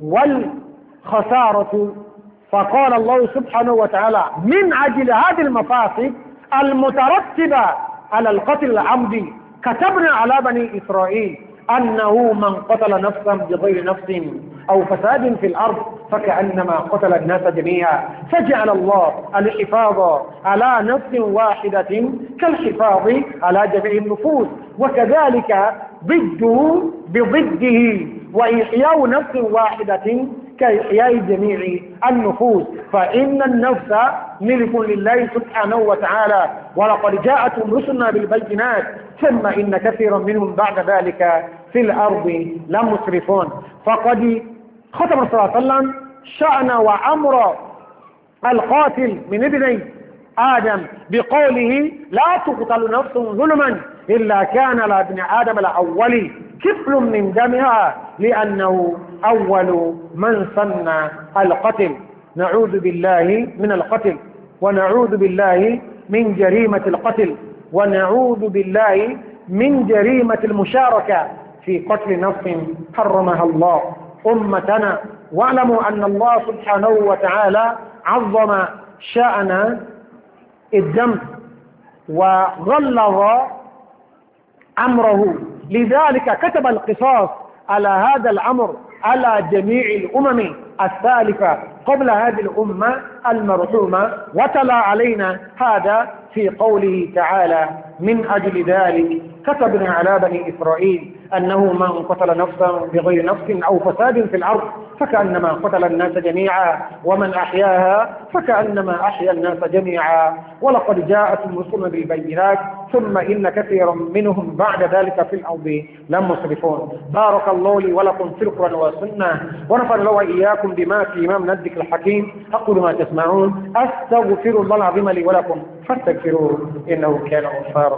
والخسارة. فقال الله سبحانه وتعالى: من أجل هذه المفاسد المترتبة على القتل العمدي كتبنا على بني إسرائيل أنه من قتل نفسا بغير نفس أو فساد في الأرض فكأنما قتل الناس جميعا، فجعل الله الحفاظ على نفس واحدة كالحفاظ على جميع النفوس، وكذلك ضده بضده، وإحياء نفس واحدة كإحياء جميع النفوس، فإن النفس ملك لله سبحانه وتعالى، ولقد جاءتهم رسلنا بالبينات ثم إن كثيرا منهم بعد ذلك في الأرض لمسرفون. فقد ختم صلى الله عليه وسلم شأن وأمر القاتل من ابني آدم بقوله: لا تقتل نفس ظلما إلا كان لابن آدم الأول كفل من دمها، لأنه أول من سن القتل. نعوذ بالله من القتل، ونعوذ بالله من جريمة القتل، ونعوذ بالله من جريمة المشاركة في قتل نفس حرمها الله. أمتنا، واعلموا أن الله سبحانه وتعالى عظم شأن الدم وغلظ أمره، لذلك كتب القصاص على هذا الأمر على جميع الأمم السالفة قبل هذه الأمة المرحومة، وتلا علينا هذا في قوله تعالى: من أجل ذلك كتبنا على بني إسرائيل أنه من قتل نفسا بغير نفس أو فساد في الأرض فكأنما قتل الناس جميعا ومن أحياها فكأنما أحيا الناس جميعا، ولقد جاءتهم رسلنا بالبينات ثم إن كثيرا منهم بعد ذلك في الأرض لمسرفون. بارك الله لي ولكم في القرآن والسنة، ونفعل الله وإياكم بما في إمام الذكر الحكيم. أقول ما تسمعون، أستغفر الله العظيم لي ولكم فاستغفروه إنه كان غفارا.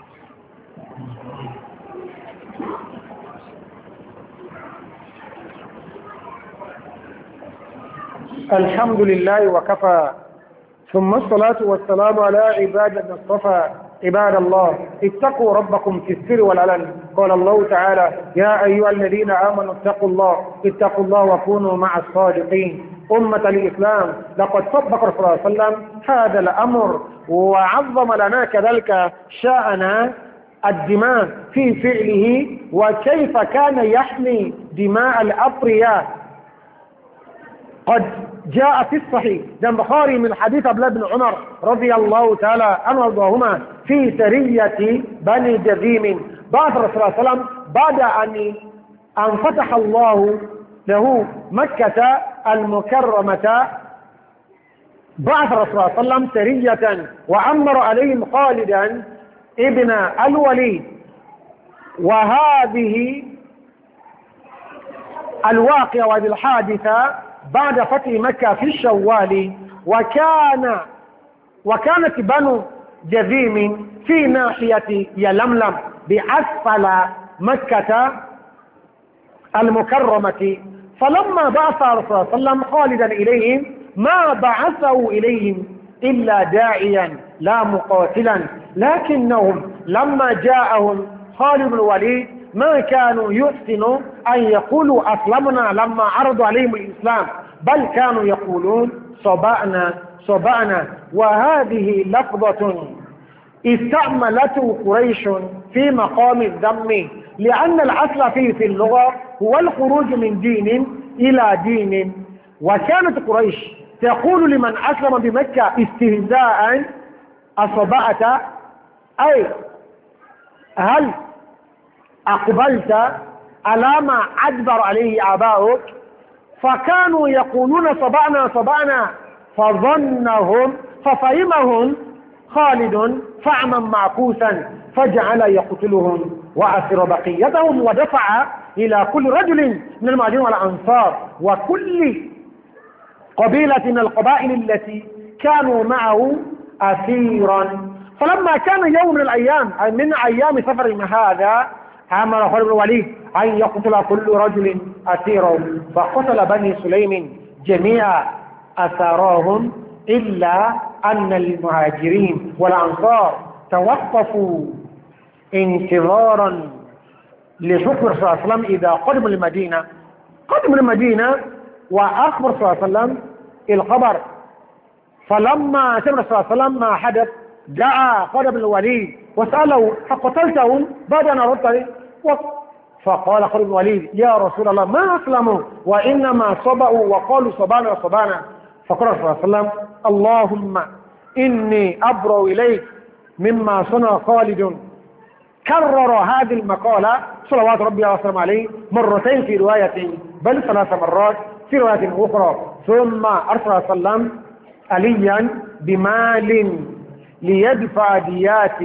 الحمد لله وكفى، ثم الصلاة والسلام على عباد المصطفى. عباد الله، اتقوا ربكم في السر والعلن. قال الله تعالى: يا أيها الذين آمنوا اتقوا الله اتقوا الله وكونوا مع الصادقين. أمة الإسلام، لقد طبق رسول الله صلى الله عليه وسلم هذا الأمر وعظم لنا كذلك شأن الدماء في فعله، وكيف كان يحمي دماء الأبرياء. قد جاء في الصحيح عن البخاري من حديث عبد الله بن عمر رضي الله تعالى عنه وارضاهما في سرية بني جذيم، بعث الرسول صلى الله عليه وسلم بعد أن أن فتح الله له مكة المكرمة، بعث الرسول صلى الله عليه وسلم سرية وأمر عليهم خالدا ابن الوليد وهذه الواقعة وهذه الحادثة بعد فتح مكة في الشوال، وكان وكانت بنو جذيم في ناحية يلملم بأسفل مكة المكرمة. فلما بعث الرسول صلى الله عليه وسلم خالدا إليهم ما بعثه إليهم إلا داعيا لا مقاتلا، لكنهم لما جاءهم خالد بن الوليد ما كانوا يحسنوا أن يقولوا أسلمنا لما عرضوا عليهم الإسلام، بل كانوا يقولون صبأنا صبأنا. وهذه لفظة استعملته قريش في مقام الذم، لأن الأصل فيه في اللغة هو الخروج من دين إلى دين. وكانت قريش تقول لمن أسلم بمكة استهزاء أصبأت، أي هل أقبلت على ما أدبر عليه آباؤك؟ فكانوا يقولون صبأنا صبأنا، فظنهم ففهمهم خالد فعما معكوسا، فجعل يقتلهم وأسر بقيتهم، ودفع إلى كل رجل من المهاجرين والأنصار وكل قبيلة من القبائل التي كانوا معه أسيرا. فلما كان يوم من الأيام من أيام سفر هذا أمر خالد بن الوليد أن يقتل كل رجل أسيرا، فقتل بني سليم جميع أساراهم، إلا أن المهاجرين والأنصار توقفوا انتظارا لحكم الرسول صلى الله عليه وسلم إذا قدم المدينة. قدم المدينة وأخبر صلى الله عليه وسلم الخبر، فلما سمع صلى الله عليه وسلم ما حدث جاء خالد بن الوليد وسأله فقتلتهم بعد أن أردت، فقال خالد بن الوليد يا رسول الله ما أسلموا وإنما صبأوا وقالوا صبانا صبانا. فقال صلى الله عليه وسلم اللهم إني أبرأ إليك مما صنع خالد. كرر هذه المقالة صلوات ربي وسلامه عليه مرتين في رواية، بل ثلاث مرات في رواية أخرى. ثم أرسل صلى الله عليه وسلم عليا بمال ليدفع ديات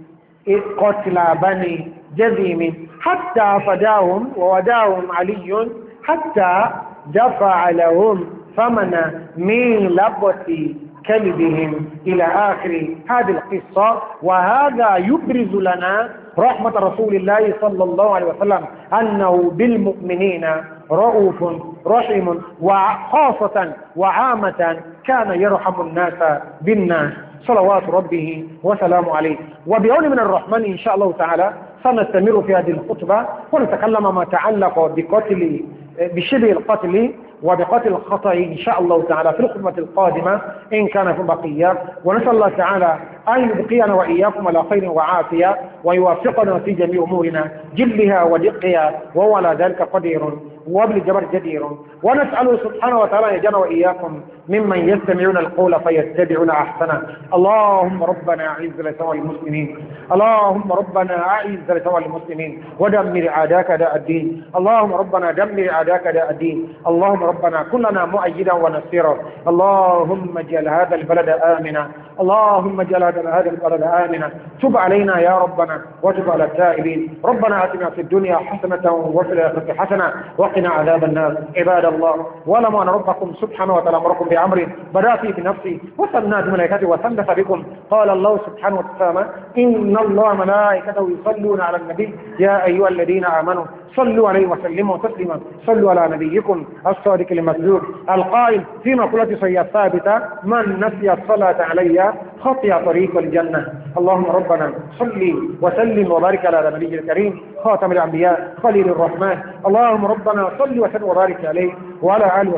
قتل بني جذيم، حتى فداهم ووداهم علي حتى دفع لهم ثمن ميلبة كلبهم إلى آخر هذه القصة. وهذا يبرز لنا رحمة رسول الله صلى الله عليه وسلم أنه بالمؤمنين رؤوف رحيم، وخاصة وعامة كان يرحم الناس بالناس صلوات ربه وسلامه عليه. وبعون من الرحمن إن شاء الله تعالى سنستمر في هذه الخطبة ونتكلم ما تعلق بقتل بشبه القتل وبقتل الخطأ إن شاء الله تعالى في الخطبة القادمة إن كان في بقية. ونسأل الله تعالى أن يبقينا وإياكم على خير وعافية ويوفقنا في جميع أمورنا جلها ودقها، وهو على ذلك قدير وبالجبر جدير. ونسأله سبحانه وتعالى يجعلنا وإياكم ممن يستمعون القول فيتبعون أحسنه. اللهم ربنا أعز الإسلام والمسلمين، اللهم ربنا أعز الإسلام والمسلمين ودمر أعداءك أعداء الدين، اللهم ربنا دمر أعداءك أعداء الدين، اللهم ربنا كلنا مؤيدا ونصيرا. اللهم اجعل هذا البلد آمنا، اللهم اجعل هذا البلد آمنا. تب علينا يا ربنا وتب على التائبين. ربنا آتنا في الدنيا حسنة وفي الآخرة حسنة وقنا عذاب النار. عباد الله ولم أن ربكم سبحانه وتعالى أمركم بأمر بدأ فيه بنفسي وثنى بملائكته وثلث بكم. قال الله سبحانه وتعالى إن الله ملائكته يصلون على النبي يا أيها الذين آمنوا صلوا عليه وسلموا تسليما. صلوا على نبيكم الصادق المصدوق القائل في مقولة صحيحة ثابتة من نسي الصلاة علي خطي طريق الجنة. اللهم ربنا صل وسلم وبارك على النبي الكريم خاتم الأنبياء خليل الرحمن. اللهم ربنا صل وسلم وبارك عليه وعلى آله